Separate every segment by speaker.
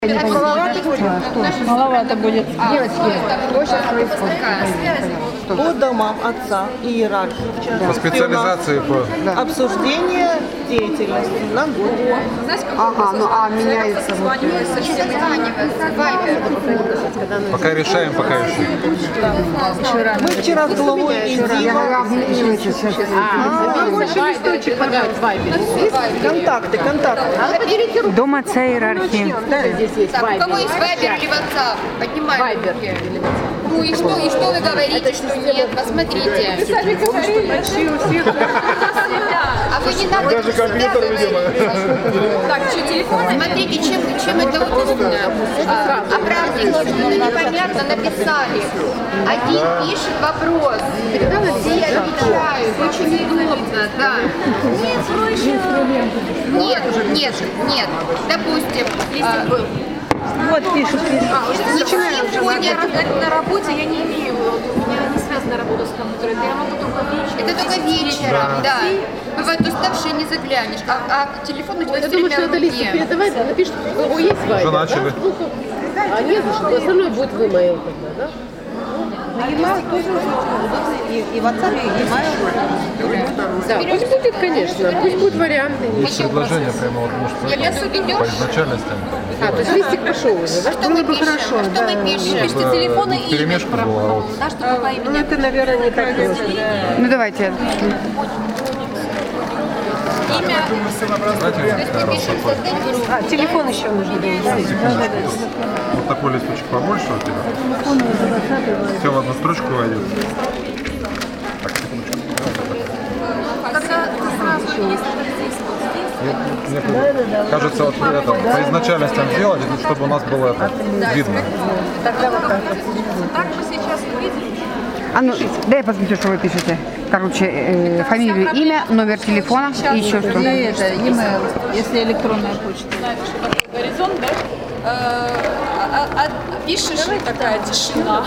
Speaker 1: Маловато будет.
Speaker 2: Девочки, что сейчас происходит?
Speaker 3: По домам отца, иерархии.
Speaker 4: По специализации, по...
Speaker 3: Обсуждение деятельности на год.
Speaker 2: Ага, ну меняется.
Speaker 4: Пока решаем, пока ищем.
Speaker 3: Мы вчера с главой Индии.
Speaker 2: Больше листочек подать в Вайбере.
Speaker 3: Контакты.
Speaker 2: Дом отца иерархии. Здесь есть
Speaker 5: Так, у кого есть Вайбер или WhatsApp? Поднимаем руки. Ну и что вы говорите, что нет? Посмотрите. А вы не надо
Speaker 4: Даже компьютер, видимо.
Speaker 5: Так, что, телефон? Смотрите, чем это удобно. Оправдывайте, что-то непонятно написали. Один пишет вопрос, все отвечают. Очень удобно, да. Нет. Допустим, если был.
Speaker 1: Вот пишут.
Speaker 5: Начинаем
Speaker 6: На работе я не имею, у меня не связана работа с компьютером, я могу только вечером.
Speaker 5: Это только вечером, да. Бывает уставший, не заглянешь, а телефон у тебя
Speaker 2: Я
Speaker 5: все
Speaker 2: думаю,
Speaker 5: время
Speaker 2: что
Speaker 5: в
Speaker 2: это лист.
Speaker 5: руке.
Speaker 2: Давай, напиши, у кого есть Вайбер.
Speaker 4: Уже начали.
Speaker 2: А нет, что остальное будет в email тогда, да?
Speaker 3: E-mail тоже удобно. И в WhatsApp, и e-mail.
Speaker 2: Да, пусть будет, конечно, пусть будут варианты.
Speaker 4: Есть предложение прямо вот, может, по изначальностям.
Speaker 2: То есть листик пошел уже, да?
Speaker 5: Что мы пишем? Что мы пишем?
Speaker 6: Пишите телефоны и
Speaker 4: Перемешку была, а вот
Speaker 6: да, чтобы по имени.
Speaker 3: Ну это, наверное, не так просто.
Speaker 2: Ну давайте.
Speaker 1: Телефон еще нужно.
Speaker 4: вот такой листочек побольше у тебя. Все в одну строчку войдет. Так, секундочку. Мне кажется, вот это, по изначальностям сделать, чтобы у нас было это видно.
Speaker 6: Так мы сейчас увидим.
Speaker 2: А ну, дай я посмотрю, что вы пишете. Короче, фамилию, имя, номер телефона и еще что.
Speaker 1: E-mail, если электронная почта.
Speaker 6: Горизонт, да? Пишешь, такая тишина.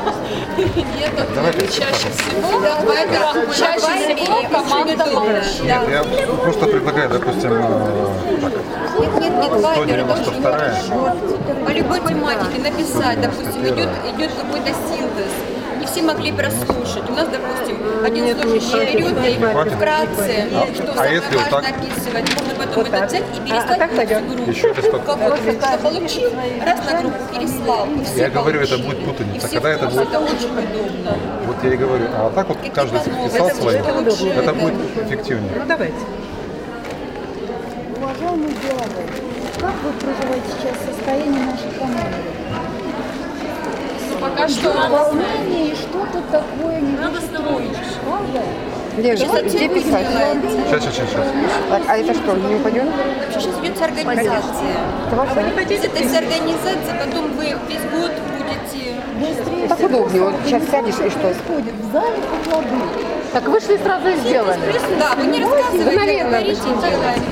Speaker 6: Нет, чаще всего. Чаще всего команда помощи.
Speaker 4: Нет, я просто предлагаю, допустим, так,
Speaker 5: Нет, Вайбер, это очень
Speaker 4: 192-я.
Speaker 5: хорошо. По любой тематике написать, допустим, идет какой-то синтез. Не все могли прослушать. У нас, допустим, один слушающий берет и вкратце, что самое
Speaker 4: если вот
Speaker 5: важно
Speaker 4: так?
Speaker 5: описывать. Можно потом это взять и переслать в группу.
Speaker 4: Еще листок.
Speaker 5: Что получил, раз на группу переслал. И все
Speaker 4: Я говорю, это
Speaker 5: получили.
Speaker 4: будет путаница.
Speaker 5: И все
Speaker 4: Когда это будет?
Speaker 5: Это очень удобно.
Speaker 4: Вот я и говорю, а так вот каждый писал свои, это будет эффективнее.
Speaker 3: Ну давайте.
Speaker 7: Уважаемый Беловой, как вы проживаете сейчас состояние нашей команды?
Speaker 6: Пока что
Speaker 7: Волнение и что-то такое не строишь, правда?
Speaker 2: Где писать?
Speaker 4: Сейчас.
Speaker 2: Так, а это что, не упадет?
Speaker 5: Вообще сейчас ведется организация. Из этой организации потом вы весь год будете...
Speaker 7: Быстрее
Speaker 2: Так удобнее, вот сейчас сядешь и что?
Speaker 7: происходит в зале покладу.
Speaker 2: Так вышли сразу и сделали.
Speaker 5: Да, вы не рассказываете,
Speaker 2: Мгновенно
Speaker 5: говорите и делаете.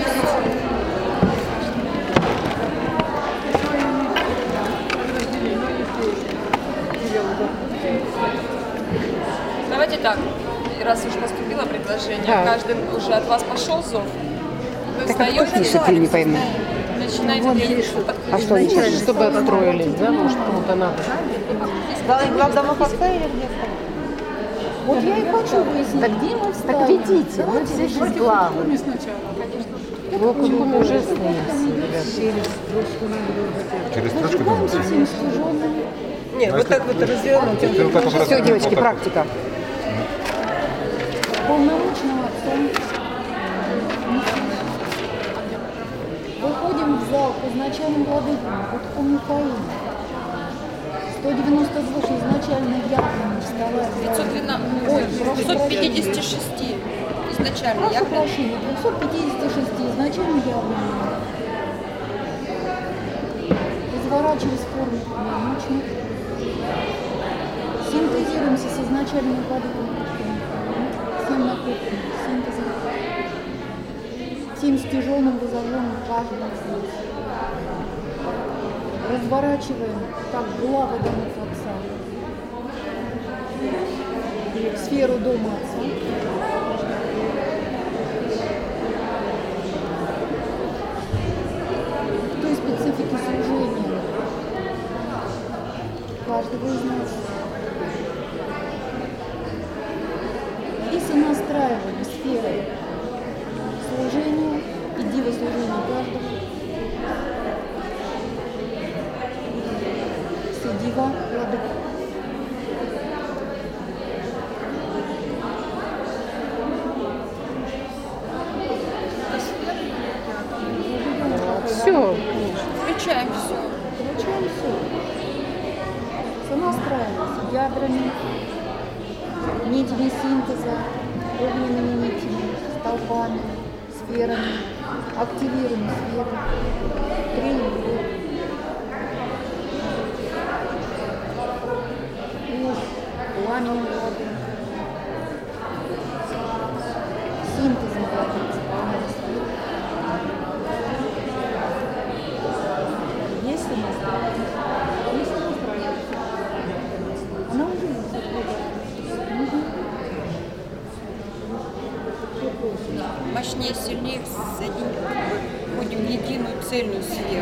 Speaker 6: давайте так. Раз уж поступило предложение,
Speaker 2: Да.
Speaker 6: каждый уже от вас пошел зов. Вы
Speaker 2: Так а кто
Speaker 6: встаете,
Speaker 2: пишет, я не пойму.
Speaker 6: начинаете делать.
Speaker 2: А что они пишут? Чтобы отстроились, да? Может, кому-то надо.
Speaker 3: Главдома поставили где-то?
Speaker 7: Вот я и хочу выяснить, где мы встали.
Speaker 2: Так ведите, мы все же с главы. Ну, как бы мы уже стоим.
Speaker 4: Через строчку думаю.
Speaker 3: Нет, вот так вот развернуть.
Speaker 4: Ты вот так вот
Speaker 2: Все,
Speaker 4: раз-
Speaker 2: девочки,
Speaker 4: вот так вот.
Speaker 2: практика.
Speaker 7: Полномочного отца. Выходим в зал к изначальным владыкам, вот по Михаилу. 192 изначально явно вставая.
Speaker 5: 256 изначально.
Speaker 7: Прошу
Speaker 5: Я
Speaker 7: прощения, 256 изначально явно. Разворачиваясь в форме полномочных. Синтезируемся с изначальным владыком. 7 накопленных синтезом. 7 с тяжелым разорванным каждым здесь. Разворачиваем, как главы домов отца. В сферу дома отца. В той специфике служения, каждого из нас. И сонастраиваем сферы служения и дива служения каждого. Дива, владыка.
Speaker 2: Все.
Speaker 5: Включаем все.
Speaker 7: Получаем все. Сонастраиваемся ядрами, нитями синтеза, огненными нитями, столбами, сферами, активируем сферы, тренируем. Пламенем владыки, синтезом владыки, заполняем сферы. Если настраивается, она уже есть.
Speaker 5: Мощнее, сильнее входим в единую цельную сферу.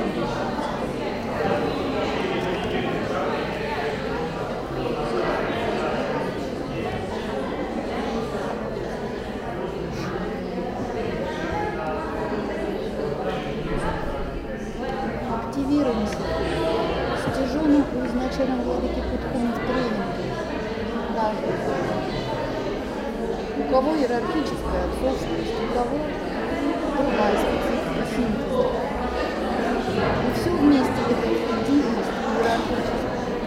Speaker 7: Активируемся. Стяженно у изначального владыки Кутхуми в тренинге. Даже. У кого иерархическая отцовскость, у кого другая специфика синтеза. И все вместе это эффективность иерархическая.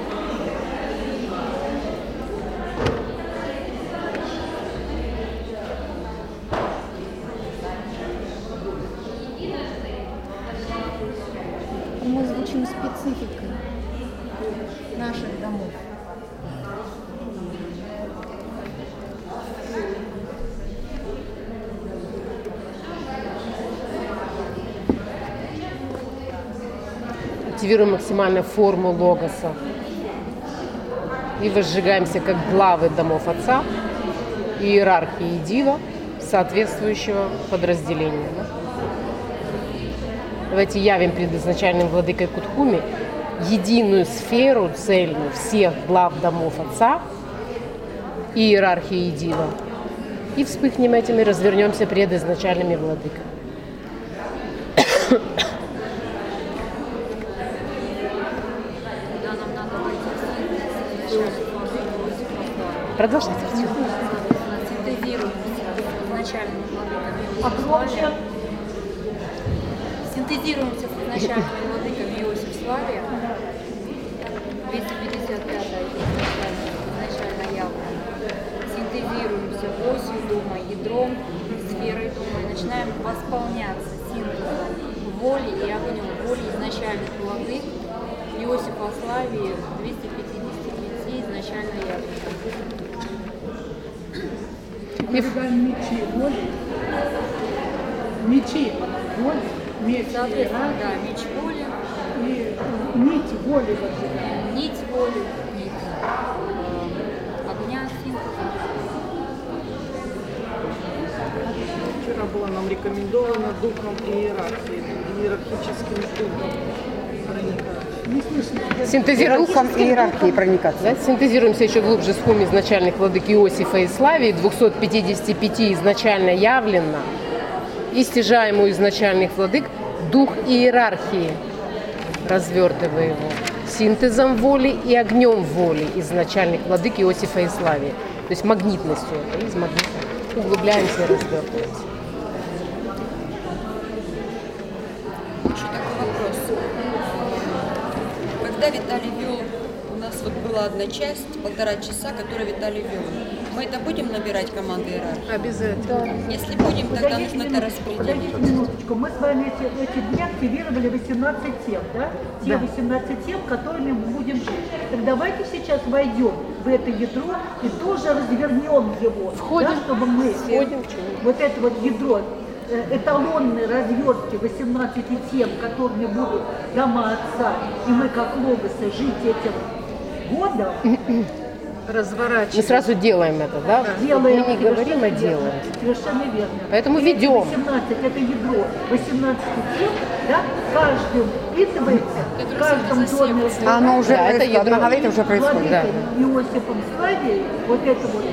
Speaker 7: Мы звучим спецификой наших домов.
Speaker 8: Активируем максимально форму логоса и возжигаемся как главы домов Отца, иерархии Дива соответствующего подразделения. Давайте явим пред изначальным владыкой Кутхуми единую сферу цельную всех глав домов Отца и иерархии Дива. И вспыхнем этим и развернемся пред изначальными владыками. Продолжайте.
Speaker 9: Синтезируемся с изначальными владыками Иосиф Славия. 255-я изначально явлена. Синтезируемся осью дома, ядром, сферой дома и начинаем восполняться синтезом воли и огнем. Воли изначальных владык Иосифа Славии 255 изначально явлена.
Speaker 10: Мечи воли. Мечи воли. Меч,
Speaker 9: соответственно, да, меч воли.
Speaker 10: И нить воли возжигаем.
Speaker 9: Нить воли, нить огня, синтеза.
Speaker 11: Вчера было нам рекомендовано духом иерархическим духом проникать.
Speaker 2: Синтезируем духом иерархии проникаться.
Speaker 8: Да? Синтезируемся еще глубже с хум изначальных владык Иосифа и Славии, 255 изначально явлено, и стяжаем у изначальных владык дух иерархии, развертывая его синтезом воли и огнем воли изначальных владык Иосифа и Славии. То есть магнитностью, из магнита углубляемся и развертываемся.
Speaker 5: Еще такой вопрос. Когда Виталий вел, у нас вот была одна часть, 1,5 часа, которую Виталий вел. Мы это будем набирать команды иерархии?
Speaker 10: Обязательно.
Speaker 5: Если будем, тогда нужно это распределить.
Speaker 10: Подождите минуточку. Мы с вами эти дни активировали 18 тем, да? Те 18 тем, которыми мы будем жить. Так давайте сейчас войдем в это ядро и тоже развернем его.
Speaker 8: Входим.
Speaker 10: Да, чтобы мы
Speaker 8: Входим.
Speaker 10: вот это вот ядро, эталонные развертки 18 тем, которыми будут дома Отца, и мы как логосы жить этим годом,
Speaker 8: Мы сразу делаем это, да?
Speaker 10: Делаем.
Speaker 8: Мы не говорим, а
Speaker 10: Совершенно
Speaker 8: делаем.
Speaker 10: верно. Совершенно верно.
Speaker 8: Поэтому
Speaker 10: И
Speaker 8: ведем.
Speaker 10: 18 это ядро 18 тем, да, каждым впитывается, в каждом доме.
Speaker 2: Оно уже
Speaker 8: Да, это
Speaker 2: происходит,
Speaker 8: ядро.
Speaker 2: она говорит, уже происходит. Да.
Speaker 10: Иосифом Славией, вот это вот,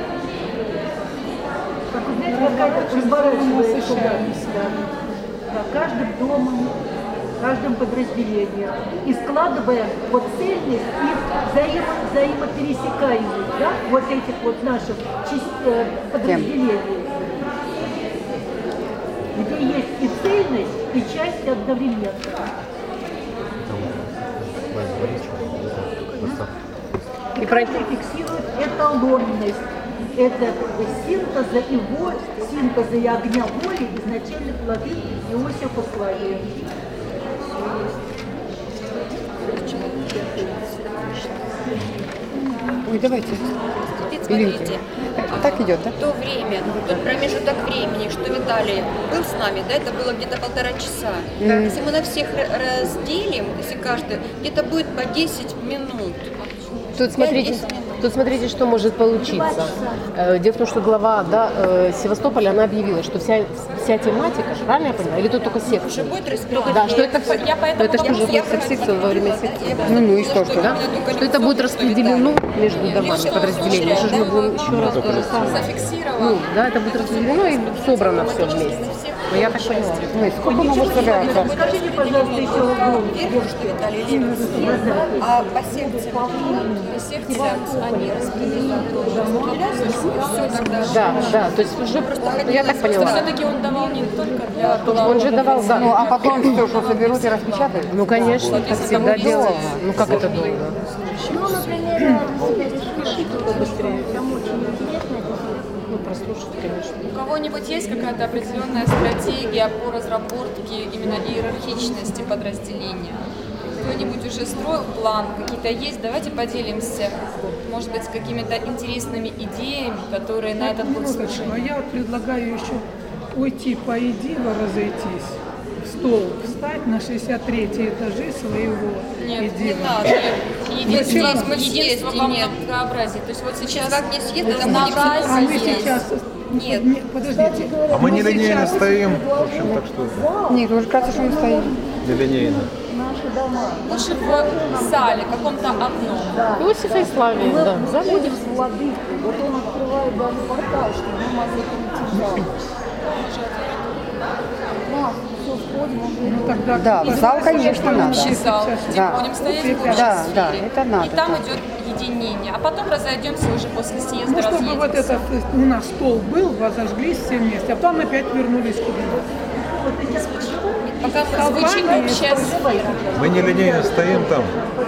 Speaker 10: как вы знаете, какая-то разворачивается каждым домом, каждым подразделением. И складывая вот цельность и взаимопересекаемость, да, вот этих вот наших подразделений, где есть и цельность, и часть одновременно. И каждый фиксирует эталонность. Это синтеза и огня воли изначальных владык Иосифа Славия.
Speaker 2: Ой, давайте.
Speaker 5: Теперь смотрите,
Speaker 2: Так идет, да?
Speaker 5: то время, тот промежуток времени, что Виталий был с нами, да, это было где-то 1,5 часа. Если мы на всех разделим, если каждый, где-то будет по 10 минут.
Speaker 8: Тут смотрите, что может получиться. Дело в том, что глава Севастополя, она объявила, что вся тематика, правильно я поняла? Или тут только секция?
Speaker 5: Уже будет распределение.
Speaker 8: Да, что это это же уже секция во время секции. Ну и что, да? Что это будет распределено между домами, подразделениями. Что же мы будем еще раз то же самое. Ну, да, это будет распределено и собрано все вместе. Но я так поняла. Ну, сколько мы можем собираться?
Speaker 10: Скажите, пожалуйста, еще вопрос.
Speaker 5: Верно, что Виталий Левин. А по секциям они распределены.
Speaker 8: Да, то есть уже просто, я так поняла.
Speaker 6: Все-таки он давал не только для...
Speaker 8: Он же давал, да.
Speaker 2: Ну, а потом все, что соберут и распечатают?
Speaker 8: Ну, конечно, так всегда делается. Ну, как это долго?
Speaker 7: Ну, например, побыстрее. Там очень интересно.
Speaker 8: Ну, прослушать, конечно.
Speaker 6: У кого-нибудь есть какая-то определенная стратегия по разработке именно иерархичности подразделения? Кто-нибудь уже строил план, какие-то есть? Давайте поделимся, может быть, с какими-то интересными идеями, которые на этот год слышали.
Speaker 12: А я предлагаю еще уйти по Идиво, разойтись, в стол встать на 63 этажи своего
Speaker 6: Нет,
Speaker 12: Идиво.
Speaker 6: не надо. Единство во многообразии. То есть вот сейчас...
Speaker 5: Как не съест, это
Speaker 12: А мы сейчас...
Speaker 5: Нет.
Speaker 12: Подождите.
Speaker 4: А мы не линейно стоим, в общем, так что
Speaker 2: Нет, уже кажется, что мы стоим.
Speaker 4: не линейно.
Speaker 6: Лучше в зале, каком-то одном.
Speaker 8: Иосифа и Славия, да.
Speaker 7: Заходим с владыкой, вот он открывает даже портал, чтобы мы могли прийти в зал. Все, входим, он
Speaker 2: Ну, тогда, да, в зал, конечно, надо.
Speaker 6: Общий зал, где
Speaker 2: Да.
Speaker 6: будем стоять в общей
Speaker 2: Да,
Speaker 6: сфере.
Speaker 2: да, это надо,
Speaker 6: И там
Speaker 2: да.
Speaker 6: идет единение. А потом разойдемся уже после съезда,
Speaker 12: Ну, чтобы вот
Speaker 6: разъедемся.
Speaker 12: этот у нас стол был, разожглись все вместе, а потом опять вернулись куда-то.
Speaker 6: Пока звучит общая сфера.
Speaker 4: Мы не линейно стоим там.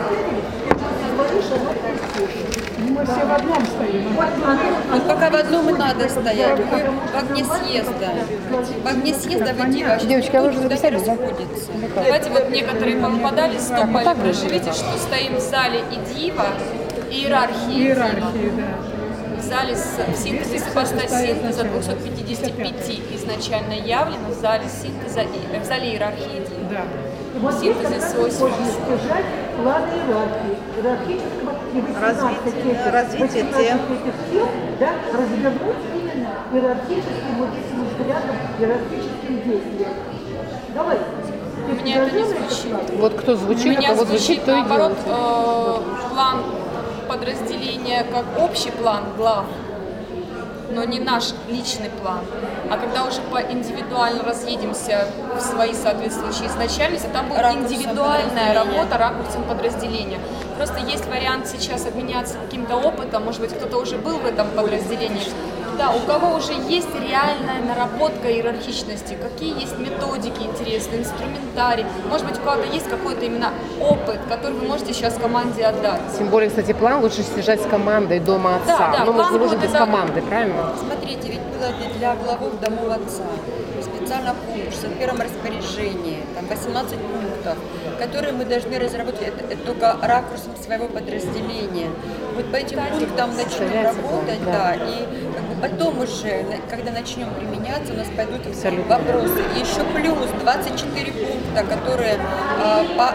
Speaker 12: Мы все в одном стоим.
Speaker 5: Вот пока в одном и надо стоять, в огне съезда. В огне съезда в Идиво.
Speaker 2: Девочки, а вы уже записали, да?
Speaker 5: расходится.
Speaker 6: Давайте вот некоторые попадали, стопали. Видите, что стоим в зале Идиво, иерархии.
Speaker 12: Иерархии, да.
Speaker 6: В зале в синтезе синтеза 255 изначально явлено в зале синтеза, в зале иерархии Идиво.
Speaker 12: Да.
Speaker 10: Вот здесь
Speaker 6: Синтезис
Speaker 10: как раз
Speaker 6: свойств.
Speaker 10: можно избежать плана иерархии, иерархического и 18
Speaker 3: развитие тем.
Speaker 10: этих тем, да, развернуть именно иерархическим вот этим взглядом, иерархическим действием. Давай.
Speaker 6: У меня это не звучит.
Speaker 8: Вот кто
Speaker 6: У
Speaker 8: звучит, у
Speaker 6: меня
Speaker 8: кого звучит,
Speaker 6: звучит
Speaker 8: то и
Speaker 6: наоборот
Speaker 8: делает.
Speaker 6: план подразделения как общий план глав, но не наш личный план. А когда уже по индивидуально разъедемся в свои соответствующие изначальности, там будет индивидуальная работа ракурсом подразделения. Просто есть вариант сейчас обменяться каким-то опытом, может быть, кто-то уже был в этом подразделении. Да, у кого уже есть реальная наработка иерархичности, какие есть методики интересные, инструментарий, может быть, у кого-то есть какой-то именно опыт, который вы можете сейчас команде отдать.
Speaker 8: Тем более, кстати, план лучше снижать с командой дома отца.
Speaker 6: Да,
Speaker 8: Ну,
Speaker 6: план
Speaker 8: может
Speaker 6: будет
Speaker 8: без
Speaker 6: это-
Speaker 8: команды, правильно?
Speaker 5: Смотрите, ведь было для главов домов отца специально пункт в первом распоряжении, там 18 пунктов, которые мы должны разработать это только ракурсом своего подразделения. Вот по этим пунктам начнем работать, да, и как бы потом уже, когда начнем применяться, у нас пойдут вопросы. И еще плюс 24 пункта, которые по МГК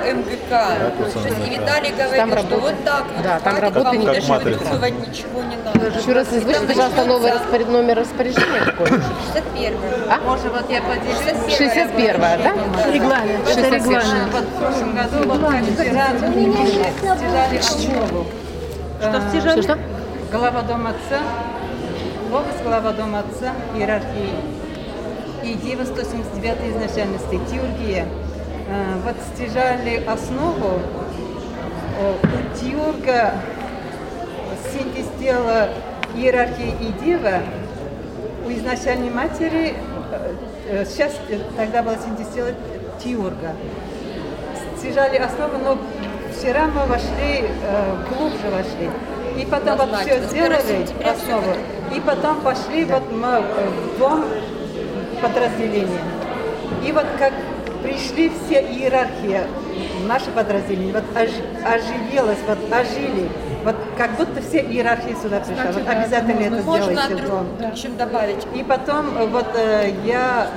Speaker 5: наверняка. То есть и Виталий говорил, что вот так вот.
Speaker 8: Да, там
Speaker 5: хватит,
Speaker 8: работы
Speaker 5: вам
Speaker 8: не
Speaker 5: даже
Speaker 8: должно быть.
Speaker 5: выписывать ничего не надо.
Speaker 8: Еще раз озвучьте, пожалуйста, новый номер распоряжения какой?
Speaker 5: 61.
Speaker 8: А?
Speaker 3: Может, вот я поделюсь.
Speaker 8: 61, да?
Speaker 1: Регламент. Это регламент.
Speaker 3: В прошлом году вот вчера стяжали основу. Что стяжали?
Speaker 8: Что?
Speaker 3: Глава дома отца, логос глава дома отца, иерархии. И Дева 179 изначальности, теургия. Вот стяжали основу. У теурга синтез тела иерархии и Дева. У изначальной матери, сейчас тогда была синтез тела теурга. Стяжали основу, но вчера мы вошли, глубже вошли. И потом вот все сделали, основу. И потом пошли вот мы в дом подразделения. И вот как пришли все иерархии в наше подразделение, вот оживилось, вот ожили. Вот как будто все иерархии сюда пришли. Вот обязательно это сделайте в дом.
Speaker 5: Чем добавить?
Speaker 3: И потом вот я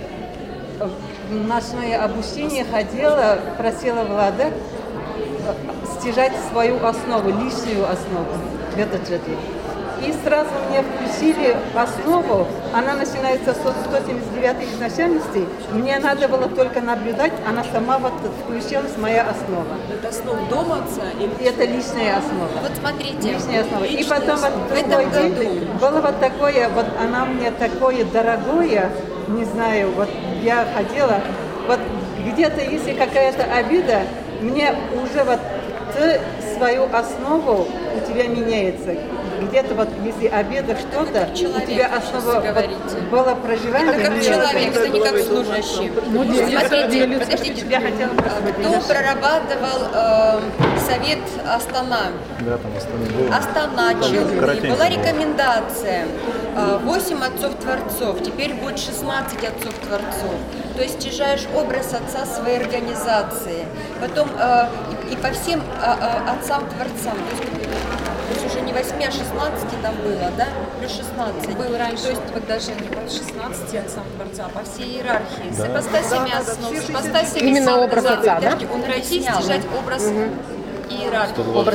Speaker 3: в ночное обучение ходила, просила Влада стяжать свою основу, лишнюю основу в этот же день. И сразу мне включили основу, она начинается с 179 изначальностей. Мне надо было только наблюдать, она сама вот включилась, моя основа.
Speaker 11: Это основа дома отца? Или...
Speaker 3: Это личная основа.
Speaker 5: Вот смотрите.
Speaker 3: Личная основа. И потом вот другой день было вот такое, вот она мне такое дорогое, не знаю, вот я ходила, вот где-то если какая-то обида, мне уже вот свою основу у тебя меняется. Где-то вот, если обеда что-то, у тебя основа вот, было проживание.
Speaker 5: Это как человек, это не как служащий. Смотрите, подождите,
Speaker 3: я хотела
Speaker 5: кто прорабатывал совет Астана?
Speaker 4: Да, там Астана.
Speaker 5: Астана, Челны. Была рекомендация 8 отцов-творцов, теперь будет 16 отцов-творцов. То есть стяжаешь образ отца своей организации. Потом и по всем отцам-творцам. То есть уже не 8, а 16 там было, да? Плюс 16.
Speaker 6: Был раньше, то есть даже не по 16 отцам Творца, а по всей иерархии. С ипостасями основ, с ипостасями
Speaker 8: именно
Speaker 6: сам
Speaker 8: образ отца, да?
Speaker 6: Он пройти, стяжать образ иерархии.
Speaker 8: Образ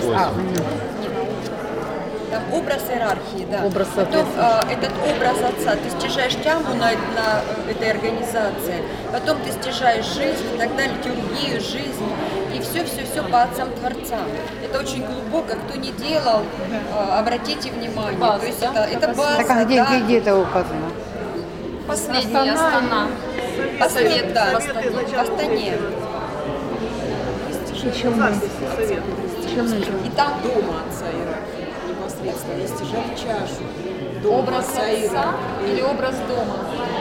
Speaker 5: Там образ иерархии, да.
Speaker 8: Образ
Speaker 5: потом этот образ отца, ты стяжаешь тяму на этой организации, потом ты стяжаешь жизнь и так далее, литургию, жизнь, и все по отцам-творцам. Это очень глубоко, кто не делал, обратите внимание.
Speaker 6: База,
Speaker 5: то есть
Speaker 6: да?
Speaker 5: это база,
Speaker 2: Так а
Speaker 5: да.
Speaker 2: где это указано?
Speaker 6: Последняя Астана.
Speaker 5: Совет, да, в Астане.
Speaker 11: И там дома отца иерархии непосредственно. И стяжать чашу. Дома
Speaker 6: Образ отца
Speaker 11: иерархии.
Speaker 6: или образ дома?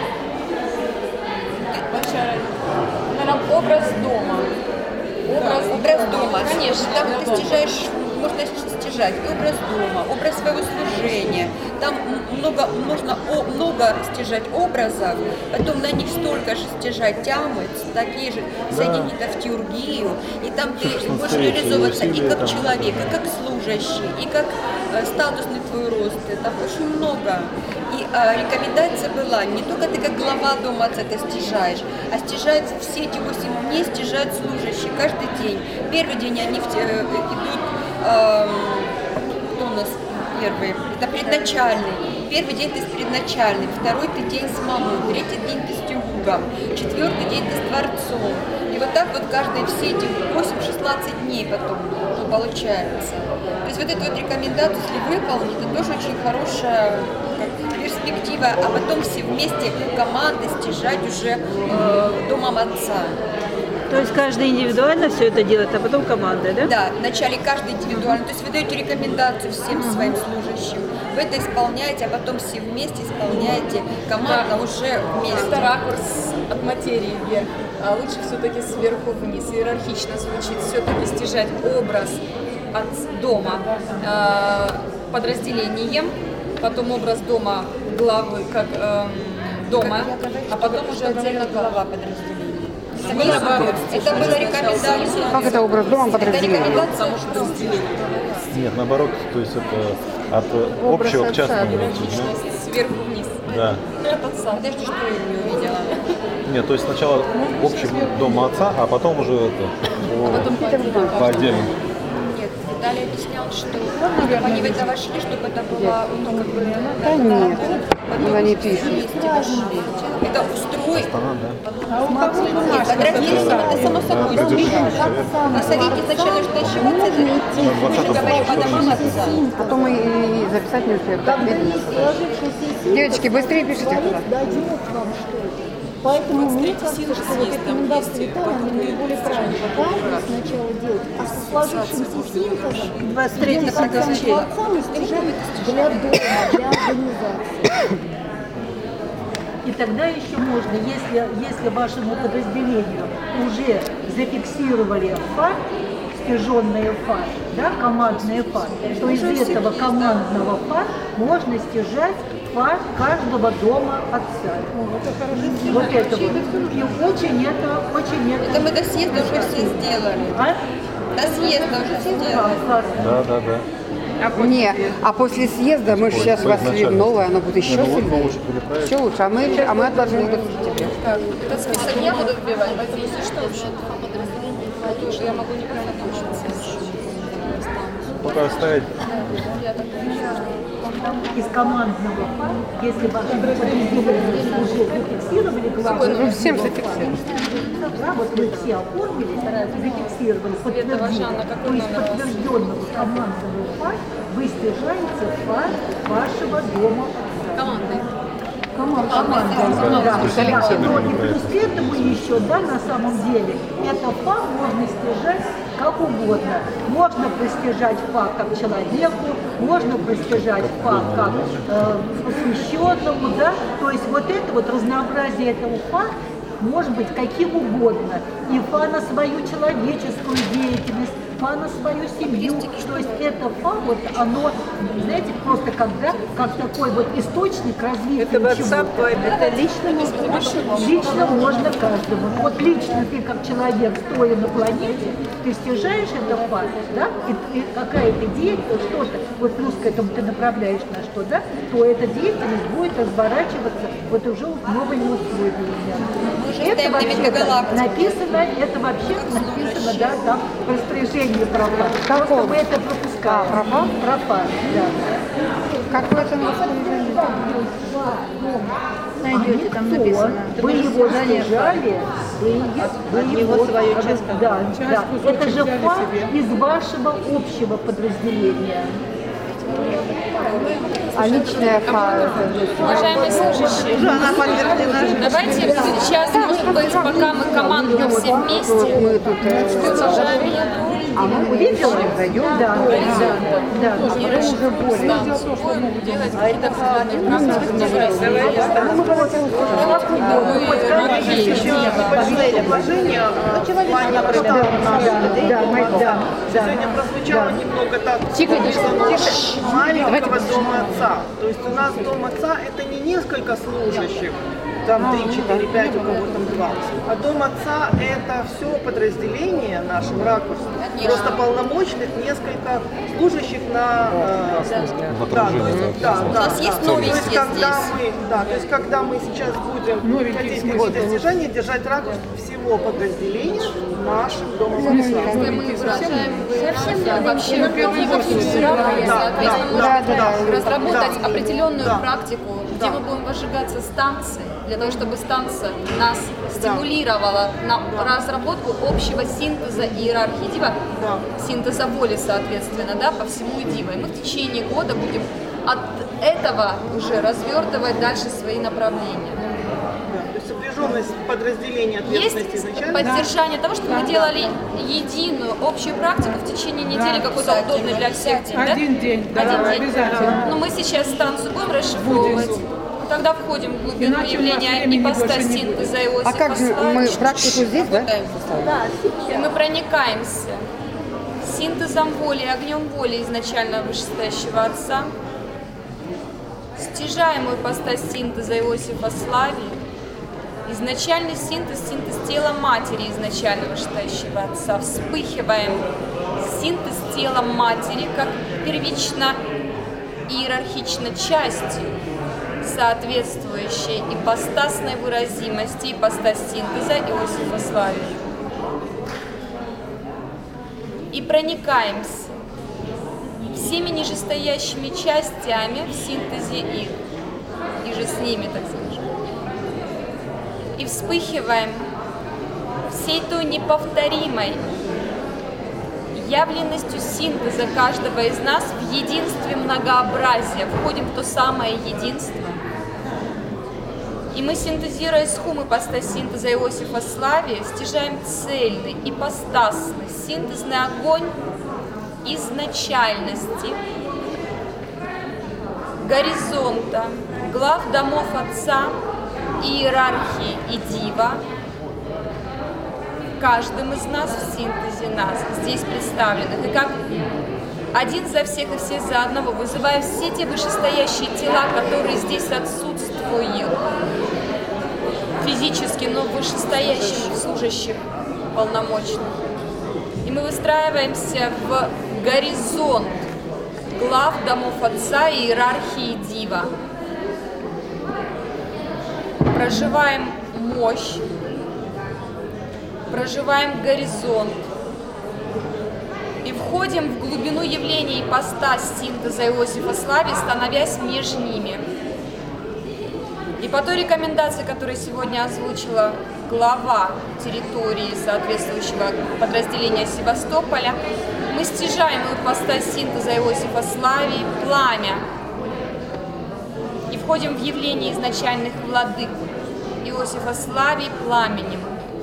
Speaker 6: Большая разница. Наверное, образ дома.
Speaker 5: Образ дома.
Speaker 6: Конечно.
Speaker 5: Там ты стяжаешь, можно стяжать образ дома, образ своего служения. Там можно много стяжать образов, потом на них столько же стяжать тямы, такие же, соединить это в теургию, и там ты будешь реализовываться и как человек, и как служащий, и как статусный твой рост. Там очень много. И рекомендация была, не только ты как глава дома отца это стяжаешь, а стяжают все эти 8 дней, стяжают служащие каждый день. Первый день они идут, кто у нас первый? Это предначальный. Первый день ты с предначальным, второй ты день с мамой, третий день ты с тюгом, четвертый день ты с Творцом. И вот так вот каждые все эти 8-16 дней потом получается. То есть вот эту вот рекомендацию, если выполнить, это тоже очень хорошая перспектива, а потом все вместе команды стяжать уже домом отца.
Speaker 1: То есть каждый индивидуально все это делает, а потом команда, да?
Speaker 5: Да, вначале каждый индивидуально. То есть вы даете рекомендацию всем своим служащим. Вы это исполняете, а потом все вместе исполняете командно уже вместе.
Speaker 6: Это ракурс от материи вверх, а лучше все-таки сверху вниз. Иерархично звучит все-таки стяжать образ от дома подразделением, потом образ дома главы как дома, а потом уже отдельно глава подразделения.
Speaker 5: Это была рекомендация.
Speaker 2: Как это образ дома подразделения?
Speaker 5: Это рекомендация, может быть.
Speaker 4: Нет, наоборот, то есть это от общего к частному.
Speaker 6: сверху вниз.
Speaker 13: Да.
Speaker 6: От отца.
Speaker 5: Подожди, что я не увидела?
Speaker 13: Нет, то есть сначала общий дом отца, а потом уже это по отдельному.
Speaker 5: Нет, Виталий объяснял, что они в это вошли, чтобы это было, ну, как бы...
Speaker 2: Да нет, она не пишет.
Speaker 5: Вместе вошли. Это устроить.
Speaker 13: Да.
Speaker 5: Нет, подразделение это само собой. На совете сначала что считается, это мы же говорим о домах отца.
Speaker 2: Потом мы и записать не успеем. Так, медленно. Девочки, быстрее пишите.
Speaker 7: Дадим вам что-то. Поэтому мне кажется, что вот рекомендации Виталия, они наиболее правильные. Каждый сначала делать, а с сложившимся синтезом
Speaker 1: 23
Speaker 7: отцам стяжать для дома, для организации.
Speaker 10: И тогда еще можно, если вашему подразделению уже зафиксировали факт, стяженные ФА, да, командные ФА, то из этого командного ФА можно стяжать ФА каждого дома отца. Вот это вот. И очень это...
Speaker 5: Это мы до съезда уже все сделали.
Speaker 10: А?
Speaker 5: До съезда уже все сделали.
Speaker 13: Да.
Speaker 2: Не, а после съезда мы же сейчас вас новое, оно будет еще сильнее. Еще лучше, а мы отложили до сентября.
Speaker 6: Этот список я буду вбивать, поэтому если что, вообще потому что я могу неправильно научиться.
Speaker 13: Пока оставить.
Speaker 10: Из командного ФА, если ваше подразделение уже зафиксировали главное,
Speaker 2: всем зафиксировали.
Speaker 10: Да, вот вы все оформили, зафиксировали, подтвердили. То есть подтвержденного командного ФА вы стяжаете ФА вашего дома отца.
Speaker 6: Командой.
Speaker 10: Да. И плюс к этому еще, да, на самом деле, это ФА можно стяжать как угодно. Можно простяжать ФА как человеку, можно простяжать ФА как посвященному, да. То есть вот это вот разнообразие этого ФА может быть каким угодно. И ФА на свою человеческую деятельность, ФА на свою семью. То есть это ФА, вот оно, знаете, просто как такой вот источник развития.
Speaker 1: Это WhatsApp, это
Speaker 10: лично можно каждому. Вот лично ты как человек, стоя на планете, ты стяжаешь это ФА, да, и какая-то деятельность, что-то, вот плюс к этому ты направляешь на что, да, то эта деятельность будет разворачиваться вот уже новыми условиями. Это вообще написано, это вообще написано, да, там в распоряжении про ФА. Просто мы это пропускаем. Про ФА, да.
Speaker 2: Как в этом
Speaker 1: найдете, там написано.
Speaker 10: Вы его стяжали, вы его свою часть. Да. Это же ФА из вашего общего подразделения.
Speaker 2: А личная ФА?
Speaker 6: Уважаемые служащие, давайте сейчас, может быть, пока мы командуем все вместе, продолжаем еду.
Speaker 2: А мы увидели, зайдем,
Speaker 10: да.
Speaker 6: И будем делать какие-то
Speaker 14: Сегодня прозвучало немного так, маленького дома отца. То есть у нас дом отца это не несколько служащих, там 3, 4, 5, у кого там 2. А дом отца это все подразделение нашего ракурса. Просто полномочных несколько служащих на
Speaker 5: У нас есть новенькие здесь.
Speaker 14: То есть когда мы сейчас будем хотеть какие-то достижения, держать ракурс всего подразделения нашим домом отца.
Speaker 6: Мы выражаем вообще соответственно, разработать определенную практику, где мы будем возжигаться станции, для того, чтобы станция нас стимулировала на разработку общего синтеза иерархии Дива, синтеза воли, соответственно, да, по всему Дива. И мы в течение года будем от этого уже развертывать дальше свои направления.
Speaker 14: То есть сопряженность подразделения ответственности изначально.
Speaker 6: Есть поддержание того, чтобы мы делали единую общую практику в течение недели, какой-то удобный для всех день.
Speaker 12: Один день, да, обязательно.
Speaker 6: Но мы сейчас станцию будем расшифровывать. Тогда входим в глубину явления ипостасинтеза Иосифа.
Speaker 2: А как же мы практику здесь, да?
Speaker 6: И мы проникаемся синтезом воли, огнем воли изначально вышестоящего Отца, стяжаемую ипостась синтеза Иосифа Славии, изначальный синтез тела Матери изначально вышестоящего Отца, вспыхиваем синтез тела Матери как первично иерархично части соответствующей ипостасной выразимости, ипостась синтеза Иосифа Славия. И проникаемся всеми нижестоящими частями в синтезе их, и же с ними, так скажем. И вспыхиваем всей той неповторимой явленностью синтеза каждого из нас в единстве многообразия. Входим в то самое единство. И мы, синтезируя схум ипостась синтеза Иосифа Славия, стяжаем цельный, ипостасный, синтезный огонь изначальности, горизонта, глав домов Отца, иерархии и Дива, каждым из нас в синтезе нас, здесь представленных. И как один за всех и все за одного, вызывая все те вышестоящие тела, которые здесь отсутствуют физически, но вышестоящих, служащих, полномочных. И мы выстраиваемся в горизонт глав домов Отца и иерархии Дива. Проживаем мощь, проживаем горизонт и входим в глубину явления ипостась синтеза Иосифа Славия, становясь между ними. И по той рекомендации, которую сегодня озвучила глава территории соответствующего подразделения Севастополя, мы стяжаем ипостась синтеза Иосифа Славии, пламя, и входим в явление изначальных владык Иосифа Славии пламенем.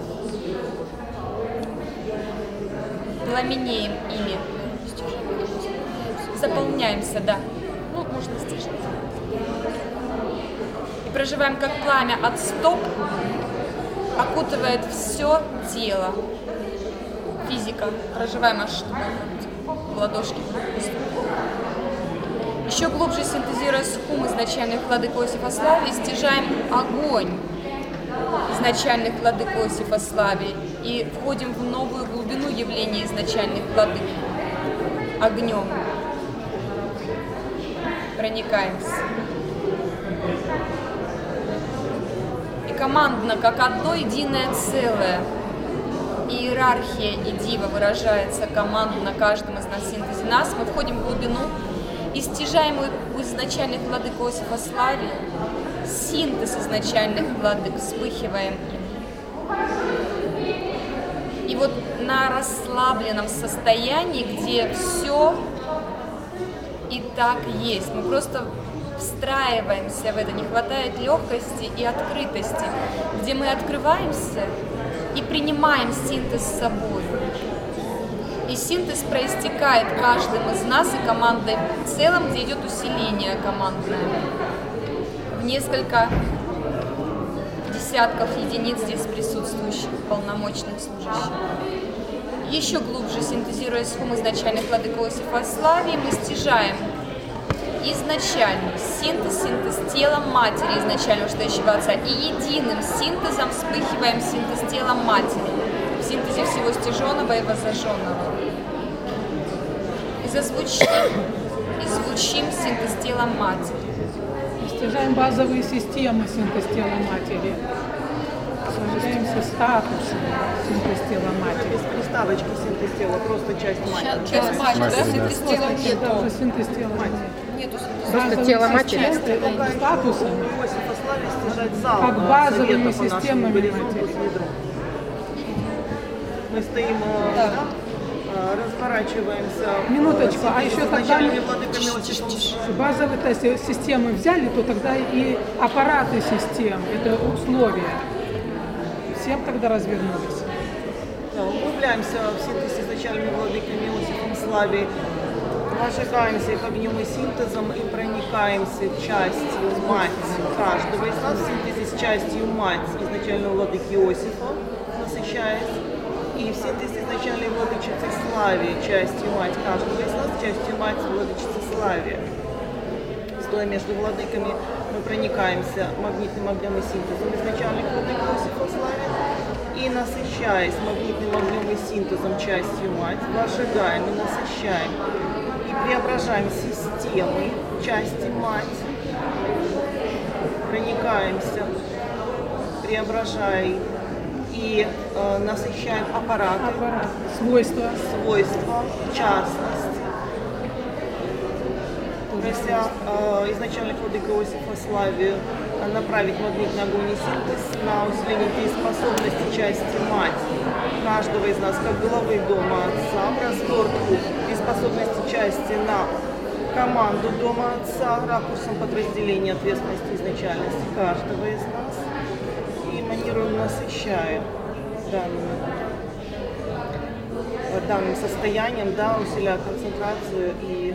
Speaker 6: Пламенеем ими. Заполняемся, да. Ну, можно стяжать. И проживаем как пламя от стоп, окутывает все тело. Физика. Проживаем аж в ладошки. Еще глубже синтезируя схум изначальных владык Иосифа Славии, стяжаем огонь изначальных владык Иосифа Славии и входим в новую глубину явления изначальных владык огнем. Проникаемся. И командно, как одно единое целое, иерархия и Дива выражается командно каждым из нас в синтезе нас, мы входим в глубину и стяжаем у изначальных владык Иосифа Славии синтез изначальных владык, вспыхиваем им. И вот на расслабленном состоянии, где все и так есть, мы просто встраиваемся в это, не хватает легкости и открытости, где мы открываемся и принимаем синтез с собой. И синтез проистекает каждым из нас и командой в целом, где идет усиление командное. В несколько десятков единиц здесь присутствующих полномочных служащих. Еще глубже синтезируя схум изначальных владык Иосифа Славии, мы стяжаем изначальный синтез тела матери изначально стоящего Отца, и единым синтезом вспыхиваем синтез тела матери, в синтезе всего стяженного и воззаженного. И зазвучим, и звучим синтез тела матери.
Speaker 12: Стяжаем базовые системы синтез тела матери. Являемся статусом синтез тела матери.
Speaker 14: Без приставочки синтез тела, просто часть матери.
Speaker 6: Часть матери, да? Синтез тела нету.
Speaker 12: Синтез тела матери.
Speaker 6: Нету
Speaker 8: Просто тело матери.
Speaker 12: Статусами.
Speaker 14: Иосифа Славия стяжать зал.
Speaker 12: Как базовыми системами матери.
Speaker 14: Мы стоим, разворачиваемся.
Speaker 12: Минуточку, а еще тогда
Speaker 14: мы
Speaker 12: базовые системы взяли, то тогда и аппараты систем, это условия. Всем тогда развернулись.
Speaker 14: Да, углубляемся в синтез изначальными владыками Иосифом Славии. Ожигаемся их огнем и синтезом и проникаемся частью мать каждого из нас в синтезе с частью мать изначального владыки Иосифа, насыщаясь. И в синтезе изначальной владычицы Славии частью мать каждого из нас, частью мать владычицы Славии. Стоя между владыками, мы проникаемся магнитным огнем и синтезом изначальных владык Иосифа Славии. И насыщаясь магнитным огнем и синтезом частью мать, вожигаем и насыщаем. И преображаем системы части мать. проникаемся, преображая и насыщаем аппараты, свойства, в частности. Прося изначальных владык Иосифа Славию направить магнитный огонь и синтез на усиление дееспособности части мать каждого из нас, как главы дома отца, в разборку дееспособности части на команду дома отца, ракурсом подразделения ответственности и изначальности каждого из нас, и манируем насыщаем данным состоянием, да, усиляя концентрацию и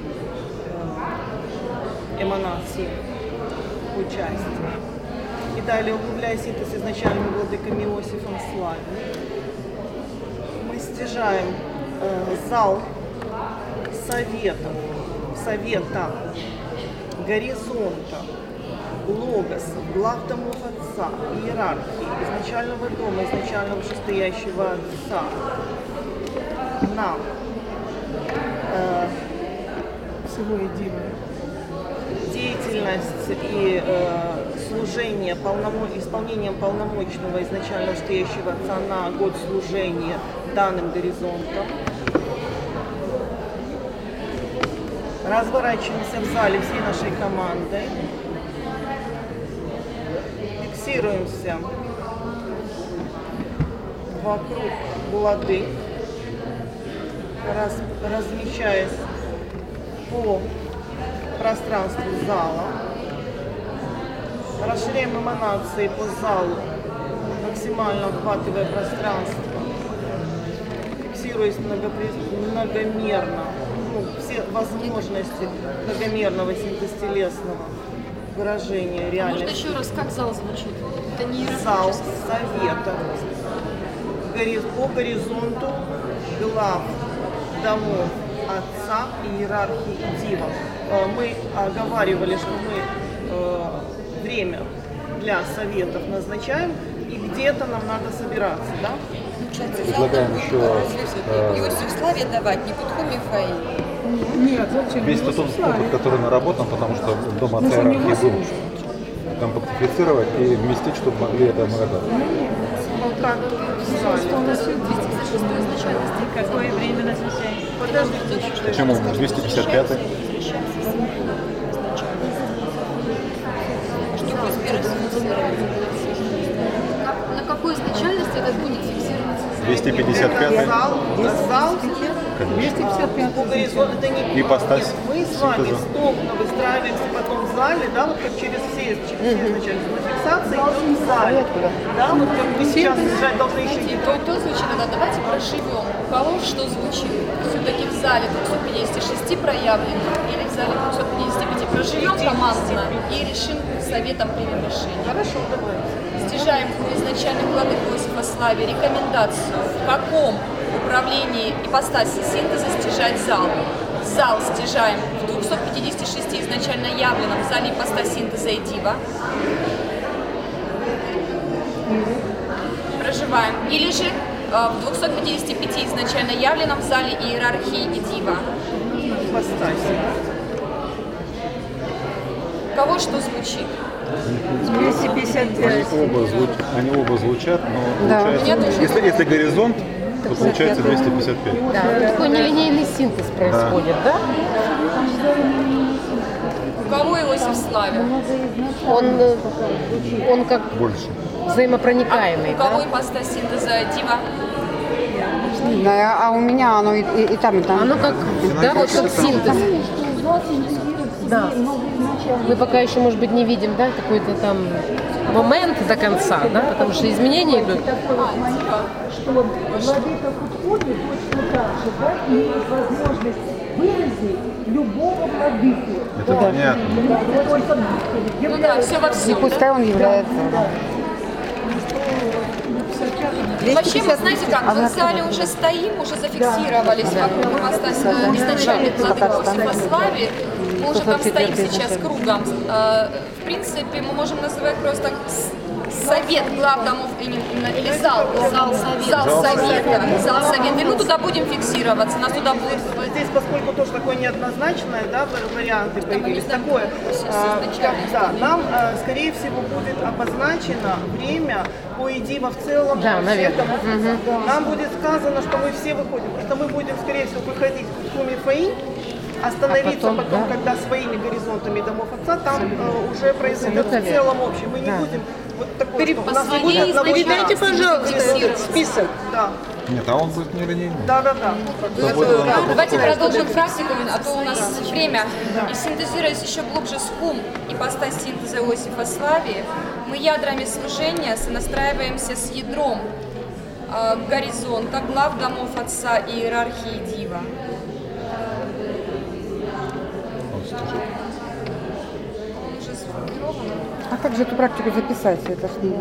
Speaker 14: эманации участия. И далее, углубляя синтез изначальными владыками Иосифом Славием, мы стяжаем зал совета, горизонта, логоса, глав домов отца, иерархии, изначального дома, изначально вышестоящего отца, нам
Speaker 12: всего единого.
Speaker 14: Деятельность и служение, исполнением полномочного изначально стоящего отца на год служения данным горизонтом. Разворачиваемся в зале всей нашей командой. Фиксируемся вокруг владык, размещаясь по пространству зала, расширяем эманации по залу, максимально охватывая пространство, фиксируясь многомерно, все возможности многомерного синтезтелесного выражения реальности.
Speaker 6: Можно еще раз, как зал звучит? Это не
Speaker 14: зал совета по горизонту глав домов отца и иерархии и дива. Мы оговаривали, что мы время для советов назначаем, и где-то нам надо собираться, да?
Speaker 13: Предлагаем еще
Speaker 5: Иосиф Славе давать, не Петху Михаил.
Speaker 12: Нет, зачем?
Speaker 13: весь тот опыт, который наработан, потому что дома отца иерархии был, компактифицировать и вместить, чтобы могли это нагадать.
Speaker 1: Какое время назначаем?
Speaker 14: Подождите.
Speaker 13: Почему? 255-й?
Speaker 9: На какой изначальности это будет фиксироваться?
Speaker 13: 255-й?
Speaker 14: Зал
Speaker 12: 255
Speaker 14: по горизонту это не
Speaker 13: ипостась.
Speaker 14: Мы с вами стопно выстраиваемся потом в зале, да, вот как через все изначально фиксации идем в зале. Да, вот как мы сейчас бежать должны еще не
Speaker 6: то звучит, тогда давайте прошивем. У кого что звучит? Все-таки в зале 256 проявлено или в зале 255 проживем командно и решим советом примем решение.
Speaker 14: Хорошо, давай.
Speaker 6: Стяжаем у изначальных владык Иосифа Славе рекомендацию, в каком управлении ипостаси синтеза стяжать зал. Зал стяжаем в 256 изначально явленном в зале ипостаси синтеза и дива. Проживаем. Или же в 255 изначально явленном в зале иерархии и дива.
Speaker 14: Ипостаси.
Speaker 6: У кого что звучит?
Speaker 1: 255.
Speaker 13: Они оба звучат, но
Speaker 2: Да.
Speaker 13: получается, если горизонт, то получается 255.
Speaker 8: Да, такой нелинейный синтез происходит, да?
Speaker 6: У кого Иосиф Славе?
Speaker 8: Он как
Speaker 13: Больше.
Speaker 8: взаимопроникаемый,
Speaker 6: У кого
Speaker 8: да?
Speaker 6: ипостась синтеза дива?
Speaker 2: Да, а у меня оно и там, и там.
Speaker 8: Оно как, да, вот как синтез. Да. Мы пока еще, может быть, не видим, да, какой-то там момент до конца, да, потому что изменения идут.
Speaker 10: Что владыка подходит точно так же, да, имеет возможность выразить любого владыку.
Speaker 13: Это понятно.
Speaker 6: Ну да, все во
Speaker 2: И
Speaker 6: всем.
Speaker 2: пускай он является.
Speaker 6: Вообще, вы знаете как, мы в зале уже стоим, уже зафиксировались вокруг ипостаси изначальных владык Иосифа Славе. Мы уже там стоим сейчас кругом. В принципе, мы можем называть просто совет глав домов или зал совета. И мы туда будем фиксироваться, нас туда будет...
Speaker 14: Здесь, поскольку тоже такое неоднозначное, да, варианты появились, такое, нам, скорее всего, будет обозначено время поедива в целом.
Speaker 8: Да, наверное.
Speaker 14: Нам будет сказано, что мы все выходим, что мы будем, скорее всего, выходить в Кумифаи, остановиться потом, когда своими горизонтами домов отца, там уже произойдет в целом общем. Мы не будем вот такой, что у нас не будет одного.
Speaker 10: Передайте, пожалуйста, список.
Speaker 14: Да.
Speaker 13: Нет, а он будет нелинейный.
Speaker 14: Да.
Speaker 6: Давайте продолжим практику, а то у нас время. И синтезируясь еще глубже с хум и ипостась синтеза Иосифа Славии, мы ядрами служения сонастраиваемся с ядром горизонта глав домов отца и иерархии Дива. Он уже сформирован.
Speaker 2: А как же эту практику записать? Это ж не...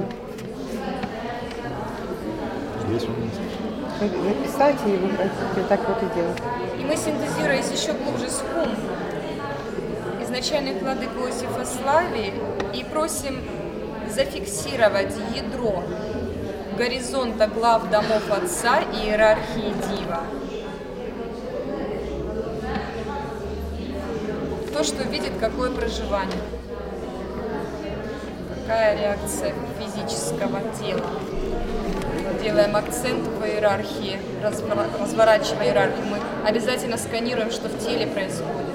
Speaker 13: Здесь он есть.
Speaker 2: Записать и вот так вот и делать.
Speaker 6: И мы, синтезируясь еще глубже с хум изначальных владык Иосифа Славии, и просим зафиксировать ядро горизонта глав домов отца и иерархии Дива. То, что видит, какое проживание, какая реакция физического тела. Делаем акцент в иерархии, разворачивая иерархию. Мы обязательно сканируем, что в теле происходит.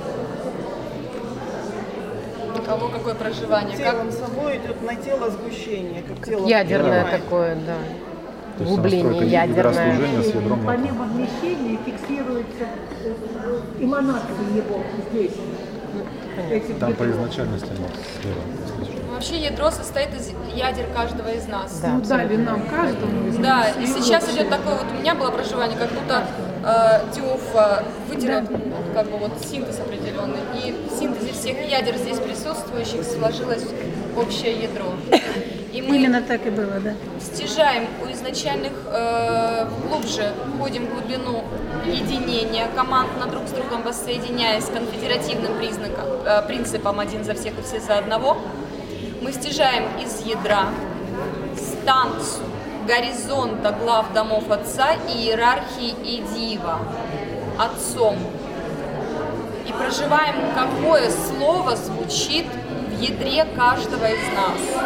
Speaker 6: У кого какое проживание.
Speaker 14: Телом собой идет на тело сгущение. Как тело
Speaker 8: ядерное такое, да. Углубление ядерное.
Speaker 10: Помимо вмещения фиксируется эманации его здесь.
Speaker 13: Там по изначальности
Speaker 6: Вообще ядро состоит из ядер каждого из нас.
Speaker 12: Да, дали нам каждому из нас.
Speaker 6: Да, и сейчас идет такое вот, у меня было проживание, как будто Теоф выделил как бы вот синтез определенный. И в синтезе всех ядер здесь присутствующих сложилось общее ядро. И мы
Speaker 1: именно так и было, да.
Speaker 6: стяжаем у изначальных глубже, входим в глубину единения, командно друг с другом воссоединяясь конфедеративным принципом один за всех и все за одного. Мы стяжаем из ядра станцию горизонта глав домов отца и иерархии и Дива отцом. И проживаем, какое слово звучит в ядре каждого из нас.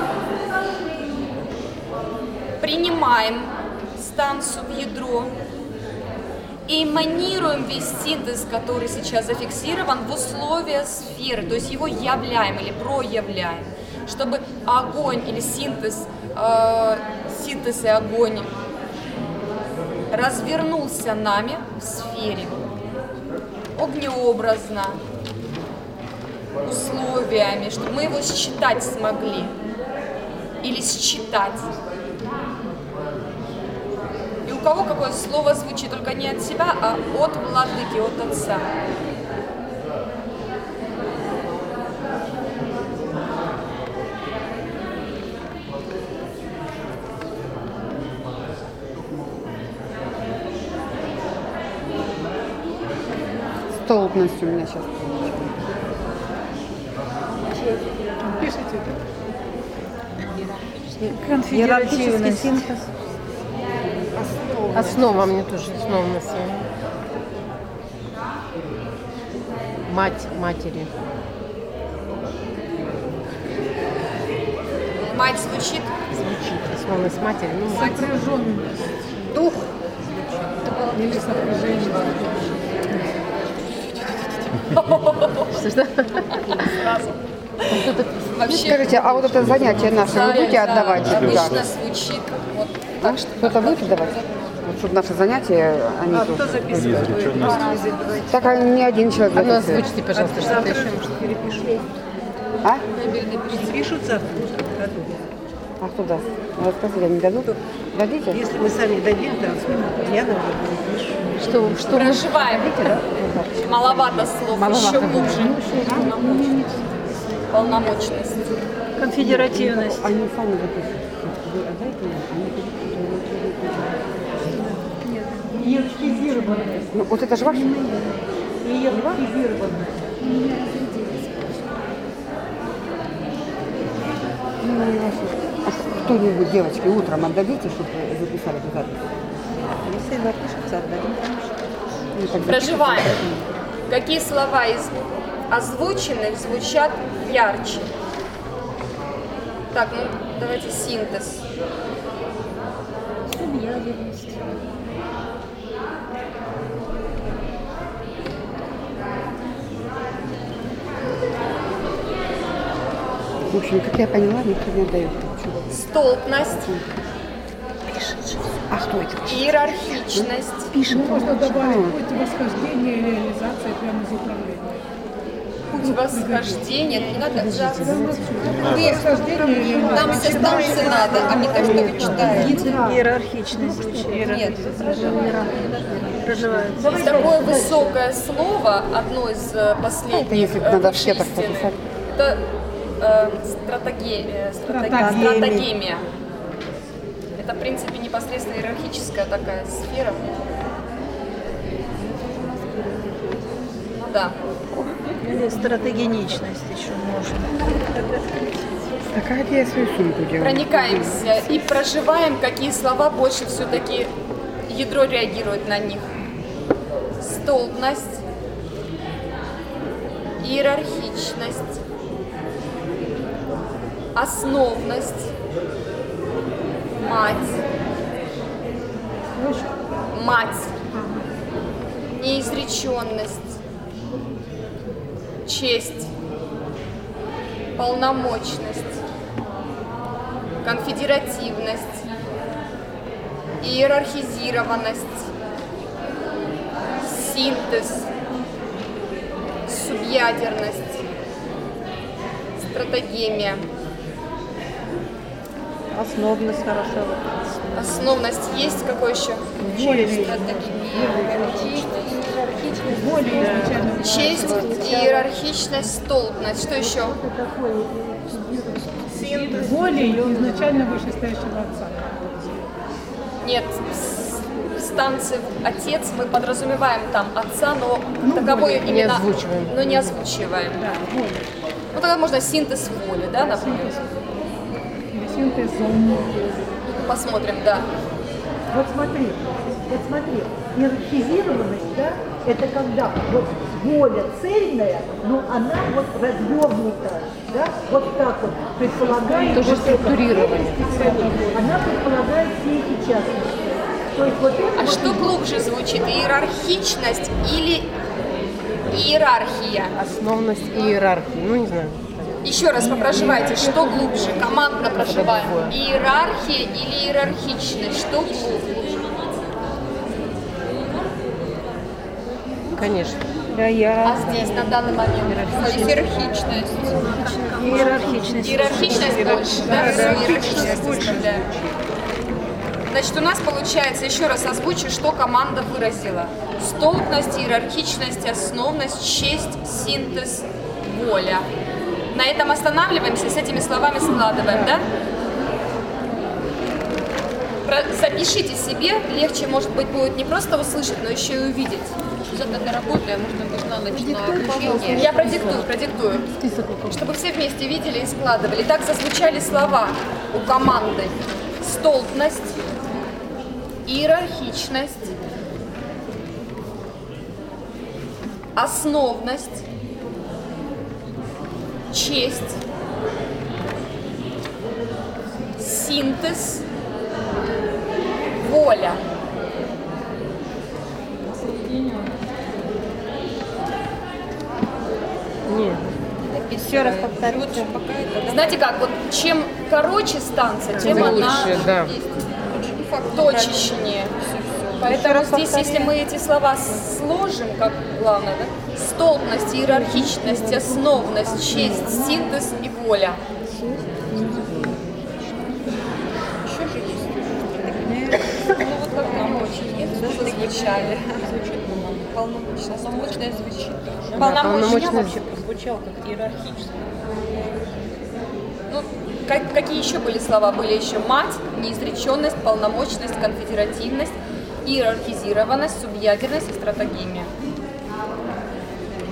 Speaker 6: Принимаем станцию в ядро и эманируем весь синтез, который сейчас зафиксирован, в условия сферы, то есть его являем или проявляем, чтобы огонь или синтез и огонь развернулся нами в сфере огнеобразно, условиями, чтобы мы его считать смогли или считать. И у кого какое слово звучит, только не от себя, а от владыки, от отца.
Speaker 2: Столбность у меня сейчас.
Speaker 12: Пишите.
Speaker 1: Конфедеративный
Speaker 2: синтез.
Speaker 8: Основа мне тоже, основа на сегодня. Мать матери.
Speaker 6: Мать звучит?
Speaker 8: Звучит. Основность матери. Ну,
Speaker 12: Сопряженность.
Speaker 2: Дух.
Speaker 12: Или сопряжение.
Speaker 8: Что?
Speaker 6: Вообще,
Speaker 2: скажите, а вот это занятие наше вы будете отдавать?
Speaker 6: обычно звучит вот так, что
Speaker 2: кто-то будет отдавать? Вот, чтобы наши занятия, они тут.
Speaker 14: Кто записывает?
Speaker 2: Так ни один человек
Speaker 8: Одно
Speaker 2: записывает.
Speaker 8: озвучьте, пожалуйста, что-то еще.
Speaker 2: А?
Speaker 10: Пишутся.
Speaker 2: А кто даст? Вот спросили, они дадут? Дадите?
Speaker 10: Если мы сами дадим, то я даже напишу.
Speaker 8: Что
Speaker 6: проживаем. Маловато слов, еще глубже. Полномочность.
Speaker 1: Конфедеративность.
Speaker 2: Они сами записывают.
Speaker 10: Иерархизированность.
Speaker 2: Ну, вот это же ваше?
Speaker 10: Иерархизированность.
Speaker 2: кто-нибудь, девочки, утром отдадите, чтобы записали эту запись?
Speaker 1: Если напишется, отдадим.
Speaker 2: Ну, так
Speaker 6: Проживаем.
Speaker 2: запишите.
Speaker 6: Какие слова из озвученных звучат ярче? Так, ну давайте синтез.
Speaker 9: Субъядерность.
Speaker 2: В общем, как я поняла, никто не отдает.
Speaker 6: Столпность.
Speaker 2: А что это?
Speaker 6: Иерархичность.
Speaker 12: Пишем. Можно добавить путь восхождения и реализации прямо из управления.
Speaker 6: Путь восхождения. Не надо сжаться.
Speaker 5: Там все станции надо, а не то, что вы читаете.
Speaker 1: Иерархичность.
Speaker 5: Нет.
Speaker 1: Проживается.
Speaker 6: Есть такое высокое слово, одно из последних.
Speaker 2: Если бы надо
Speaker 6: в
Speaker 2: все так
Speaker 6: истине.
Speaker 2: написать.
Speaker 6: Это стратагемия. Это, в принципе, непосредственно иерархическая такая сфера. Ну да.
Speaker 1: Или стратегеничность еще можно.
Speaker 2: Такая я свою сумку делаю.
Speaker 6: Проникаемся и проживаем, какие слова больше все-таки ядро реагирует на них. Столпность, иерархичность, основность, мать, неизреченность, честь, полномочность, конфедеративность, иерархизированность, синтез, субъядерность, стратегемия.
Speaker 1: Основность хорошо.
Speaker 6: Основность есть какой еще? Честь, иерархичность, столпность. Что еще?
Speaker 12: Волей изначально вышестоящего отца.
Speaker 6: Нет, в станции отец мы подразумеваем там отца, но таковое именно
Speaker 8: не озвучиваем.
Speaker 6: Но не озвучиваем.
Speaker 12: Да, воля.
Speaker 6: Ну тогда можно синтез воли, да, например?
Speaker 12: Или синтезом.
Speaker 6: Посмотрим, да.
Speaker 10: Вот смотри, иерархизированность, да, это когда вот воля цельная, но она вот развернута, да, вот так вот, предполагает...
Speaker 8: Тоже
Speaker 10: вот
Speaker 8: структурирование.
Speaker 10: Она предполагает все эти частности. То есть вот это
Speaker 6: А
Speaker 10: вот
Speaker 6: что глубже звучит, иерархичность или иерархия?
Speaker 8: Основность и иерархия. Ну, не знаю.
Speaker 6: Еще раз попроживайте, что глубже, командно проживаем. Иерархия или иерархичность, что глубже?
Speaker 8: Конечно.
Speaker 6: А здесь на данный момент иерархичность. Иерархичность больше, да? Иерархичность составляем. Значит, у нас получается, еще раз озвучу, что команда выразила. Столпность, иерархичность, основность, честь, синтез, воля. На этом останавливаемся, с этими словами складываем, да? Запишите себе, легче, может быть, будет не просто услышать, но еще и увидеть.
Speaker 5: Зато до работы, а можно быть на ночь на обучение.
Speaker 6: Я продиктую. Чтобы все вместе видели и складывали. Так зазвучали слова у команды. Столпность, иерархичность, основность, честь, синтез, воля.
Speaker 8: Нет.
Speaker 1: Еще раз повторите.
Speaker 6: Знаете как, вот чем короче станция, тем
Speaker 8: Тем
Speaker 6: она
Speaker 8: лучше, да.
Speaker 6: точечнее. Поэтому здесь, если мы эти слова сложим, как главное, да? Столпность, иерархичность, основность, честь, синтез и воля.
Speaker 5: Еще же есть. Ну вот как нам очень звучали. Полномочность. Полномочность звучит тоже.
Speaker 6: Полномочность
Speaker 8: вообще
Speaker 5: прозвучал как иерархически.
Speaker 6: Ну, какие еще были слова? Были еще мать, неизреченность, полномочность, конфедеративность, иерархизированность, субъядерность и стратегемия.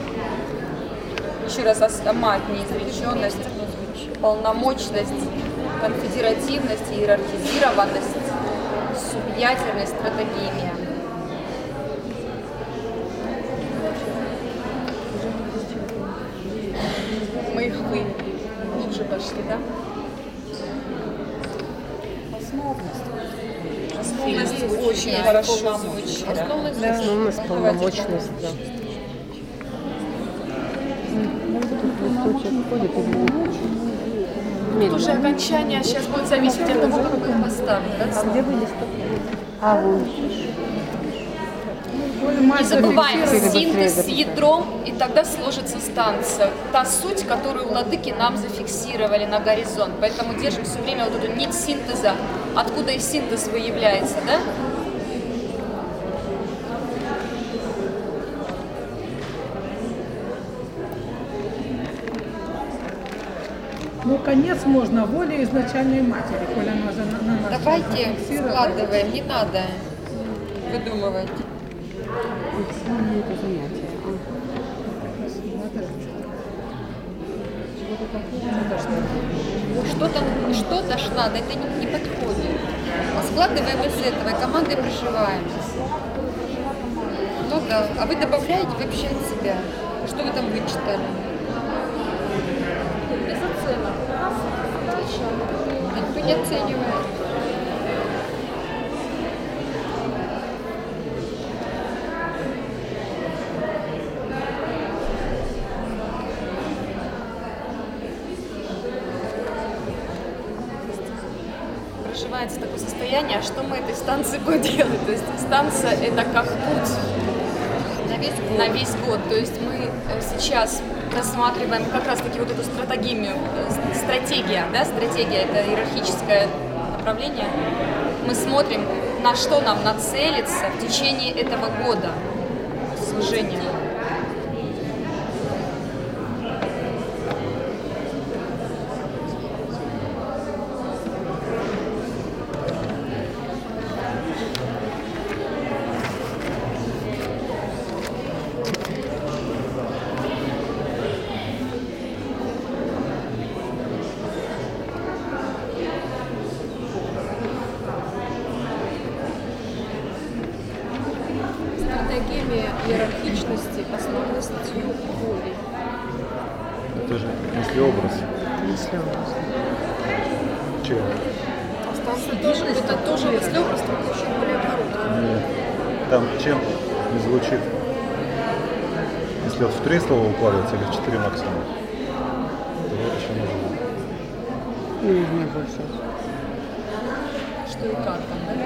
Speaker 6: Еще раз, мать, неизреченность, полномочность, конфедеративность, иерархизированность, субъятельность, стратегемия. Мы их глубже пошли, да? Основность очень хорошо звучит.
Speaker 8: Основность, полномочность, да.
Speaker 6: Тут уже окончание сейчас будет зависеть от того, как мы их поставим. Да?
Speaker 2: Где вы
Speaker 6: Не забываем синтез с ядром, и тогда сложится станция. Та суть, которую владыки нам зафиксировали на горизонт. Поэтому держим все время вот эту нить синтеза, откуда и синтез выявляется, да?
Speaker 12: Ну, конец можно волей изначальной матери, коль она за на нас.
Speaker 5: Давайте складываем, не надо выдумывать. Что-то ж надо, это не подходит. А складываем из этого, и командой проживаем. Ну да, а вы добавляете вообще от себя. Что вы там вычитали?
Speaker 6: Без оценок.
Speaker 5: Никто не оценивает.
Speaker 6: Проживается такое состояние, а что мы этой станции будем делать? То есть станция — это как путь на весь год. То есть мы сейчас рассматриваем как раз-таки вот эту стратегию, стратегия — это иерархическое направление. Мы смотрим, на что нам нацелиться в течение этого года служения.
Speaker 11: Иерархичности, основностью воли.
Speaker 13: Это же мыслеобраз.
Speaker 8: Мыслеобраз.
Speaker 13: Чего?
Speaker 6: Это тоже мыслеобраз, только еще более короткий.
Speaker 13: Нет. Там чем не звучит? Если вот в 3 слова укладывается или в 4 максимум, то вот еще нужно.
Speaker 2: Не больше.
Speaker 6: Что и как там, да?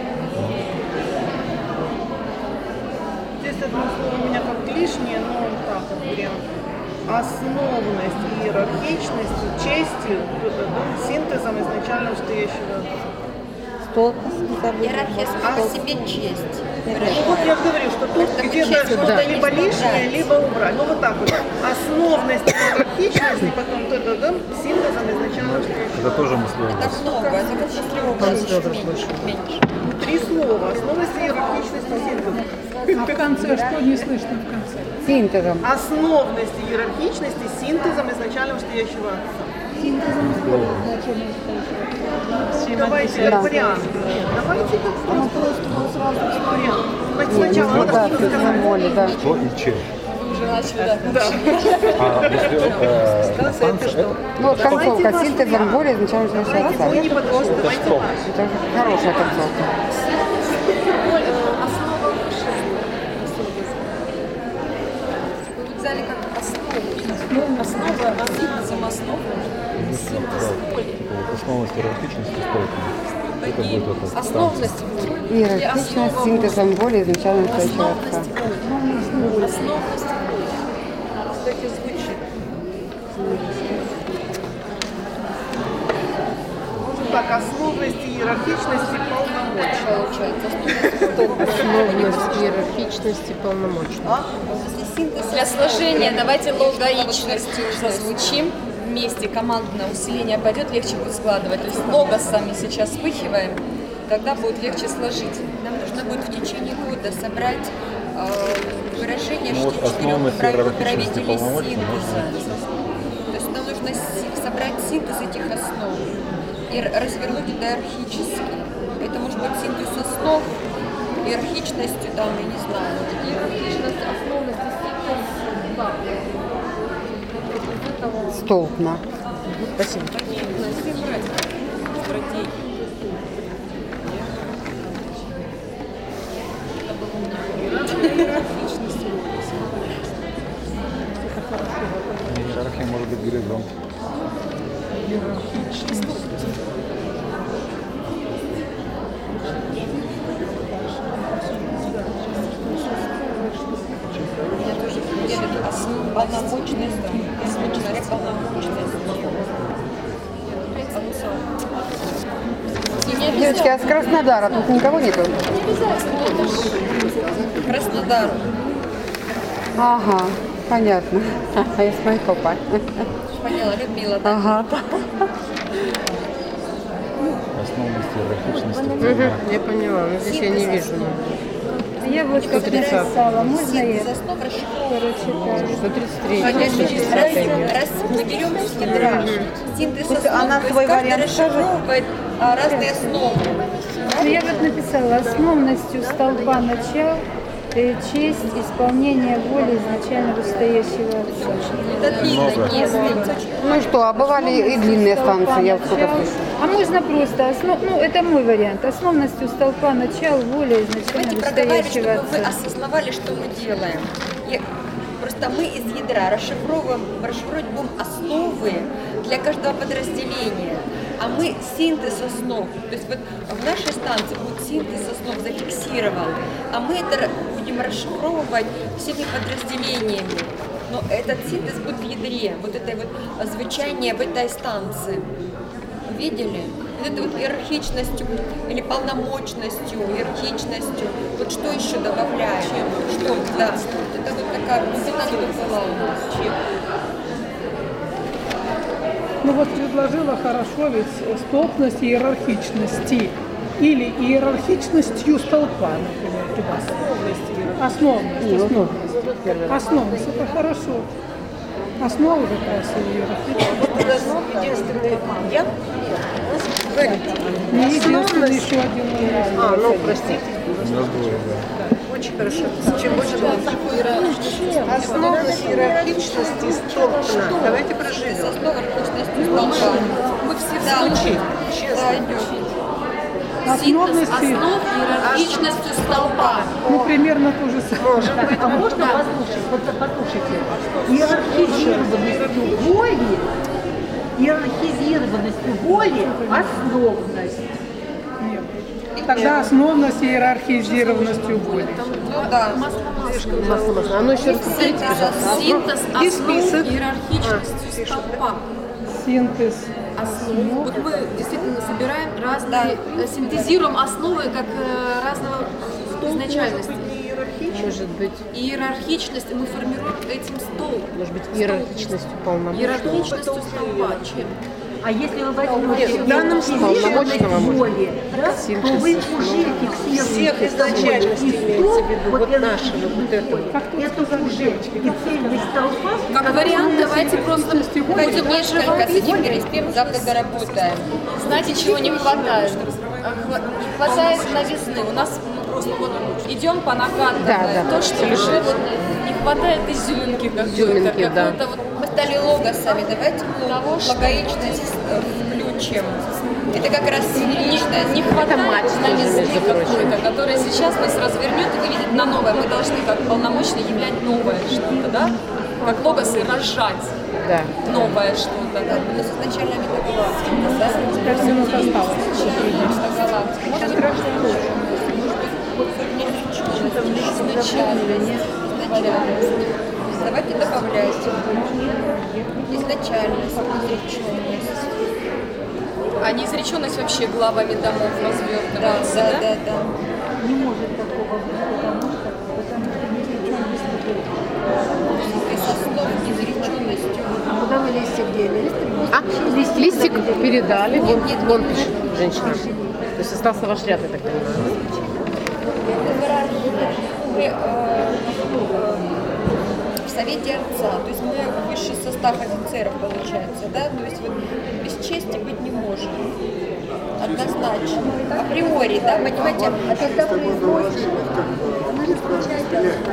Speaker 14: Здесь одно слово у меня как лишнее, но он так вот прям. Основность, иерархичность, честью, синтезом изначально стоящего.
Speaker 5: Иерархия сама по себе честь.
Speaker 14: Вот я говорю, что тут где-то что-то либо лишнее, либо убрать. Ну вот так вот. Основность, иерархичность, и потом синтезом изначально стоящего.
Speaker 13: Это тоже мыслеобраз.
Speaker 5: Это много, это мыслеобраз меньше.
Speaker 14: 3 слова. Основность, иерархичность и синтез.
Speaker 12: А в конце что не слышно в конце?
Speaker 2: Синтезом.
Speaker 14: Основность, иерархичность и синтезом изначально стоящего. Давайте как вариант. Давайте как просто вариант. Сначала надо сказать.
Speaker 13: Что и чем?
Speaker 6: Вы уже начали, да.
Speaker 13: Станция это?
Speaker 2: Ну, концовка. Синтезом воли изначально стоящего отца.
Speaker 14: Вы не подходите, давайте так.
Speaker 2: Это хорошая концовка.
Speaker 6: Вы взяли как основу. Основа, синтезом основы. Синтез воли.
Speaker 13: Основность иерархичности стоит. Это будет вот это.
Speaker 6: Основность воли.
Speaker 2: Иерархичность синтезом воли изначально стоящего отца.
Speaker 6: Основность воли. Кстати, звучит.
Speaker 14: Так, основность и иерархичность и полномочия.
Speaker 8: Основность, иерархичность и полномочия.
Speaker 6: Для сложения давайте логоичностью зазвучим. Вместе командное усиление пойдет, легче будет складывать. То есть логосами сейчас вспыхиваем, тогда будет легче сложить.
Speaker 5: Нам нужно будет в течение года собрать выражение
Speaker 13: Ну, вот
Speaker 5: 4
Speaker 13: основность иерархичности
Speaker 5: правителей
Speaker 13: полномочий,
Speaker 5: синтеза. То есть нам нужно собрать синтез этих основ. и развернуть это иерархически. Это может быть синтез основ, иерархичностью, там, я не знаю.
Speaker 7: Иерархичность, основность и синтез.
Speaker 2: Столпно.
Speaker 8: Спасибо.
Speaker 13: Иерархия может быть горизонт.
Speaker 5: Я тоже делю полномочность, человек полномочность.
Speaker 2: Девочки, а с Краснодара тут никого нету?
Speaker 5: Краснодар.
Speaker 2: Ага, понятно. Я с Майкопа.
Speaker 5: Поняла, Людмила, да?
Speaker 2: Ага.
Speaker 13: Основность иерархичности.
Speaker 8: Я поняла, но здесь я не вижу.
Speaker 1: Я вот как написала, можно я?
Speaker 8: Короче, 133.
Speaker 5: Раз мы берем с ядра, синтез основ,
Speaker 14: она
Speaker 5: то есть
Speaker 14: свой
Speaker 5: каждый
Speaker 14: вариант
Speaker 5: расшифровывает разные основы.
Speaker 1: Ну, я вот написала, основностью столпа начал, честь, исполнение воли изначально вышестоящего отца.
Speaker 5: Это длинно, если.
Speaker 2: Ну что, а бывали и длинные станции, я вот сколько слышу.
Speaker 1: А можно просто, ну это мой вариант, основностью столпа начал, воля изначально
Speaker 5: Давайте проговаривать,
Speaker 1: вышестоящего
Speaker 5: чтобы вы
Speaker 1: отца.
Speaker 5: осознавали, что мы делаем. Просто мы из ядра расшифровывать будем основы для каждого подразделения. А мы синтез основ. То есть вот в нашей станции будет синтез основ зафиксирован, а мы это будем расшифровывать всеми подразделениями. Но этот синтез будет в ядре, вот этой вот звучание в этой станции. Видели? Вот это вот иерархичностью или полномочностью, иерархичностью. Вот что еще добавляем? Что? Да. Это вот такая глубина, что была у нас.
Speaker 12: Ну вот предложила хорошо ведь столпность иерархичности или иерархичностью столпа, например, туда. Основность, это хорошо. Основа как раз иерархичность.
Speaker 14: Единственный я?
Speaker 12: Не единственный, еще один вариант.
Speaker 14: Ну, простите.
Speaker 13: Очень
Speaker 14: хорошо. Чем больше основность иерархичности столпна. Давайте проживем.
Speaker 6: Мы все в
Speaker 12: Основность
Speaker 6: иерархичностью столпа.
Speaker 12: Ну, примерно то же самое.
Speaker 10: А можно послушать? Вот послушайте. Иерархизированностью воли основность.
Speaker 12: Нет. Тогда основность иерархизированностью воли.
Speaker 5: Ну да.
Speaker 8: Масло. Оно еще
Speaker 6: Синтез основ иерархичностью столпа.
Speaker 12: Синтез
Speaker 6: основ. Вот мы действительно собираем разные, синтезируем основы как разного изначальности.
Speaker 8: Может быть.
Speaker 6: Иерархичность мы формируем этим стол.
Speaker 8: Может быть, иерархичностью полномочий.
Speaker 6: Иерархичностью столпа. Чем?
Speaker 10: А если вы возьмете
Speaker 14: в данном
Speaker 10: случае воли, да, то вы уже фиксируете
Speaker 14: всех изначальностей имеется в виду, вот наши, вот
Speaker 10: это уже и цельность толпа.
Speaker 6: Как вариант, давайте просто
Speaker 5: Пойдем несколько сидим, переспим, завтра доработаем.
Speaker 6: Знаете, чего не хватает? Не хватает новизны. У нас просто вот идем по накатанной. То, что уже вот не хватает изюминки какой-то. Вот
Speaker 5: мы стали логосами, давайте логоичность включим. Это как раз личность.
Speaker 6: Не хватает новизны какой-то, которая сейчас нас развернет и выведет на новое. Мы должны как полномочно являть новое что-то, да? Как логосы рожать.
Speaker 8: Да.
Speaker 5: Новое что-то. Да, у нас изначально метагалактика, да? Давайте добавлять изначальность, изреченность.
Speaker 6: А неизреченность вообще главами домов развертывается, да?
Speaker 10: Да. Не может такого быть, потому что
Speaker 5: изреченностью.
Speaker 10: А куда вы листик дели?
Speaker 8: Листик передали, вон пишет женщина. То есть остался ваш ряд, я так понимаю.
Speaker 5: Совете Отца. То есть мы высший состав офицеров получается, да? То есть вот без чести быть не может. Однозначно. Априори, да, понимаете?
Speaker 9: А когда произносишь, она же включает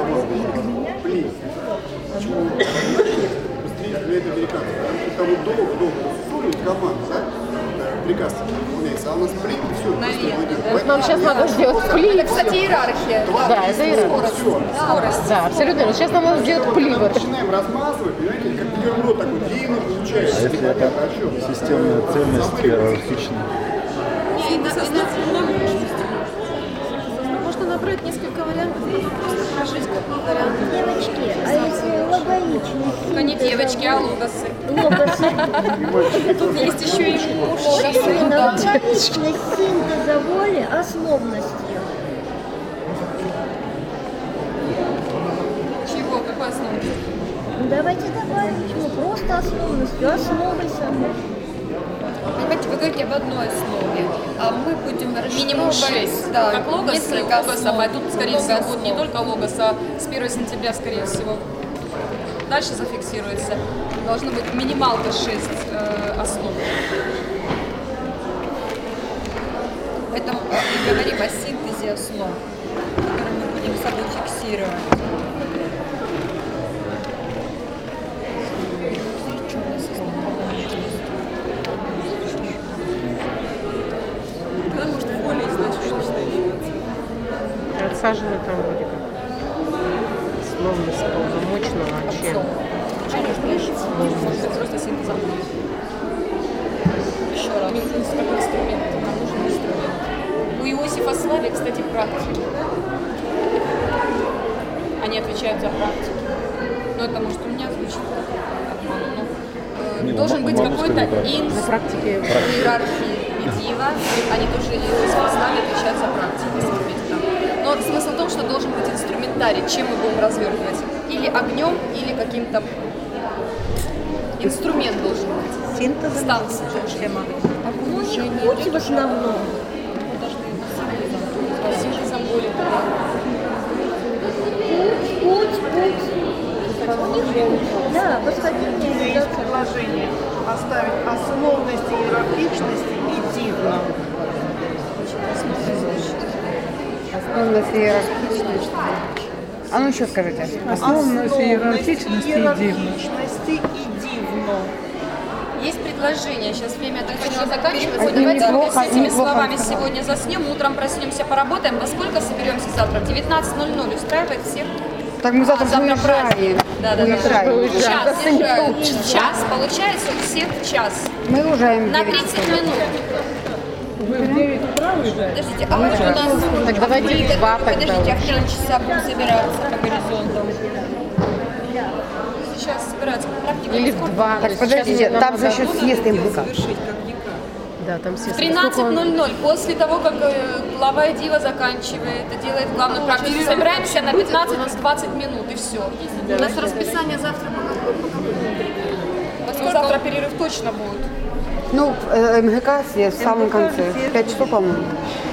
Speaker 15: быстрее стреляет американцы. Там долго сулит команду, да? Приказ выполняется, а у нас сплит, и все.
Speaker 8: Вот нам сейчас надо сделать плив.
Speaker 5: Это, кстати, иерархия.
Speaker 8: Да, это иерархия.
Speaker 5: Скорость.
Speaker 8: Да, абсолютно. Вот сейчас нам надо сделать плив.
Speaker 15: Начинаем размазывать, понимаете, как бутерброд такой длинный получается.
Speaker 13: А если это системная ценность иерархичная?
Speaker 7: Можно набрать несколько вариантов, просто прожить какой вариант.
Speaker 9: Девочки, а если логоичный?
Speaker 6: То не девочки, а логосы.
Speaker 9: Логосы.
Speaker 6: Тут есть еще и
Speaker 9: Именно логичность синтеза воли основностью.
Speaker 6: Чего? Какой основной?
Speaker 9: Давайте добавим, почему? Просто основностью, основой самой.
Speaker 5: Понимаете, вы говорите об одной основе, а мы будем
Speaker 6: Минимум
Speaker 5: расшифровывать,
Speaker 6: 6.
Speaker 5: да,
Speaker 6: Как логосы,
Speaker 5: несколько
Speaker 6: логосов, а тут, скорее
Speaker 5: много
Speaker 6: всего, будет не
Speaker 5: основ.
Speaker 6: только логос, а с 1 сентября, скорее всего. Дальше зафиксируется. Должно быть минималка 6 основ.
Speaker 5: Поэтому и говорим о синтезе основ, который мы будем с собой фиксировать.
Speaker 11: Потому что воля и значит, что считаешь.
Speaker 8: Отсаживают там вроде как. Словность полномочного, а чем?
Speaker 6: Просто синтезом. Еще раз. Как инструмент. Нам нужен инструмент. У Иосифа Славия, кстати, практики. Они отвечают за практику. Но это, может, у меня звучит как обман. Но должен быть какой-то инструмент в иерархии Дива. Они тоже Иосифа Славия отвечают за практику, смотрите там. Но смысл в том, что должен быть инструментарий, чем мы будем развертывать. Или огнем, или каким-то инструмент должен быть.
Speaker 9: Синтез.
Speaker 6: Станция должна быть.
Speaker 9: Путь в основном.
Speaker 6: Синтезом более того.
Speaker 9: Путь. Да, восхождение.
Speaker 14: Есть предложение оставить основность и иерархичность и дивно.
Speaker 2: Основность и иерархичность. А ну еще скажите.
Speaker 12: Основность и иерархичность и дивно.
Speaker 14: Иерархичности и дивно.
Speaker 6: Есть предложение, сейчас время начало заканчиваться.
Speaker 2: Одним
Speaker 6: Давайте
Speaker 2: неплохо,
Speaker 6: с этими
Speaker 2: неплохо
Speaker 6: словами
Speaker 2: сказала.
Speaker 6: сегодня заснем, утром проснемся, поработаем. Во сколько соберемся завтра? В 19:00. Устраивает всех?
Speaker 2: Так мы завтра
Speaker 6: завтра
Speaker 2: уезжаем.
Speaker 6: Да. Час. Получается у всех час.
Speaker 2: Мы уезжаем.
Speaker 6: На 30 минут.
Speaker 12: Вы в 9 утра уезжаете?
Speaker 5: Подождите, а вот у нас...
Speaker 8: Так давайте в 2 тогда.
Speaker 5: Подождите, а в 3 часа будем собираться по горизонтам?
Speaker 6: Сейчас собираются практика.
Speaker 8: Или в 2.
Speaker 2: Так подождите, там же еще съезд МГК.
Speaker 8: Да, там все.
Speaker 6: В 13:00, после того, как глава Дива заканчивает, делает главную практику, собираемся на 15-20 минут и все. У нас расписание завтра по завтра перерыв точно будет.
Speaker 2: Ну, МГК съезд в самом конце. 5 часов, по-моему.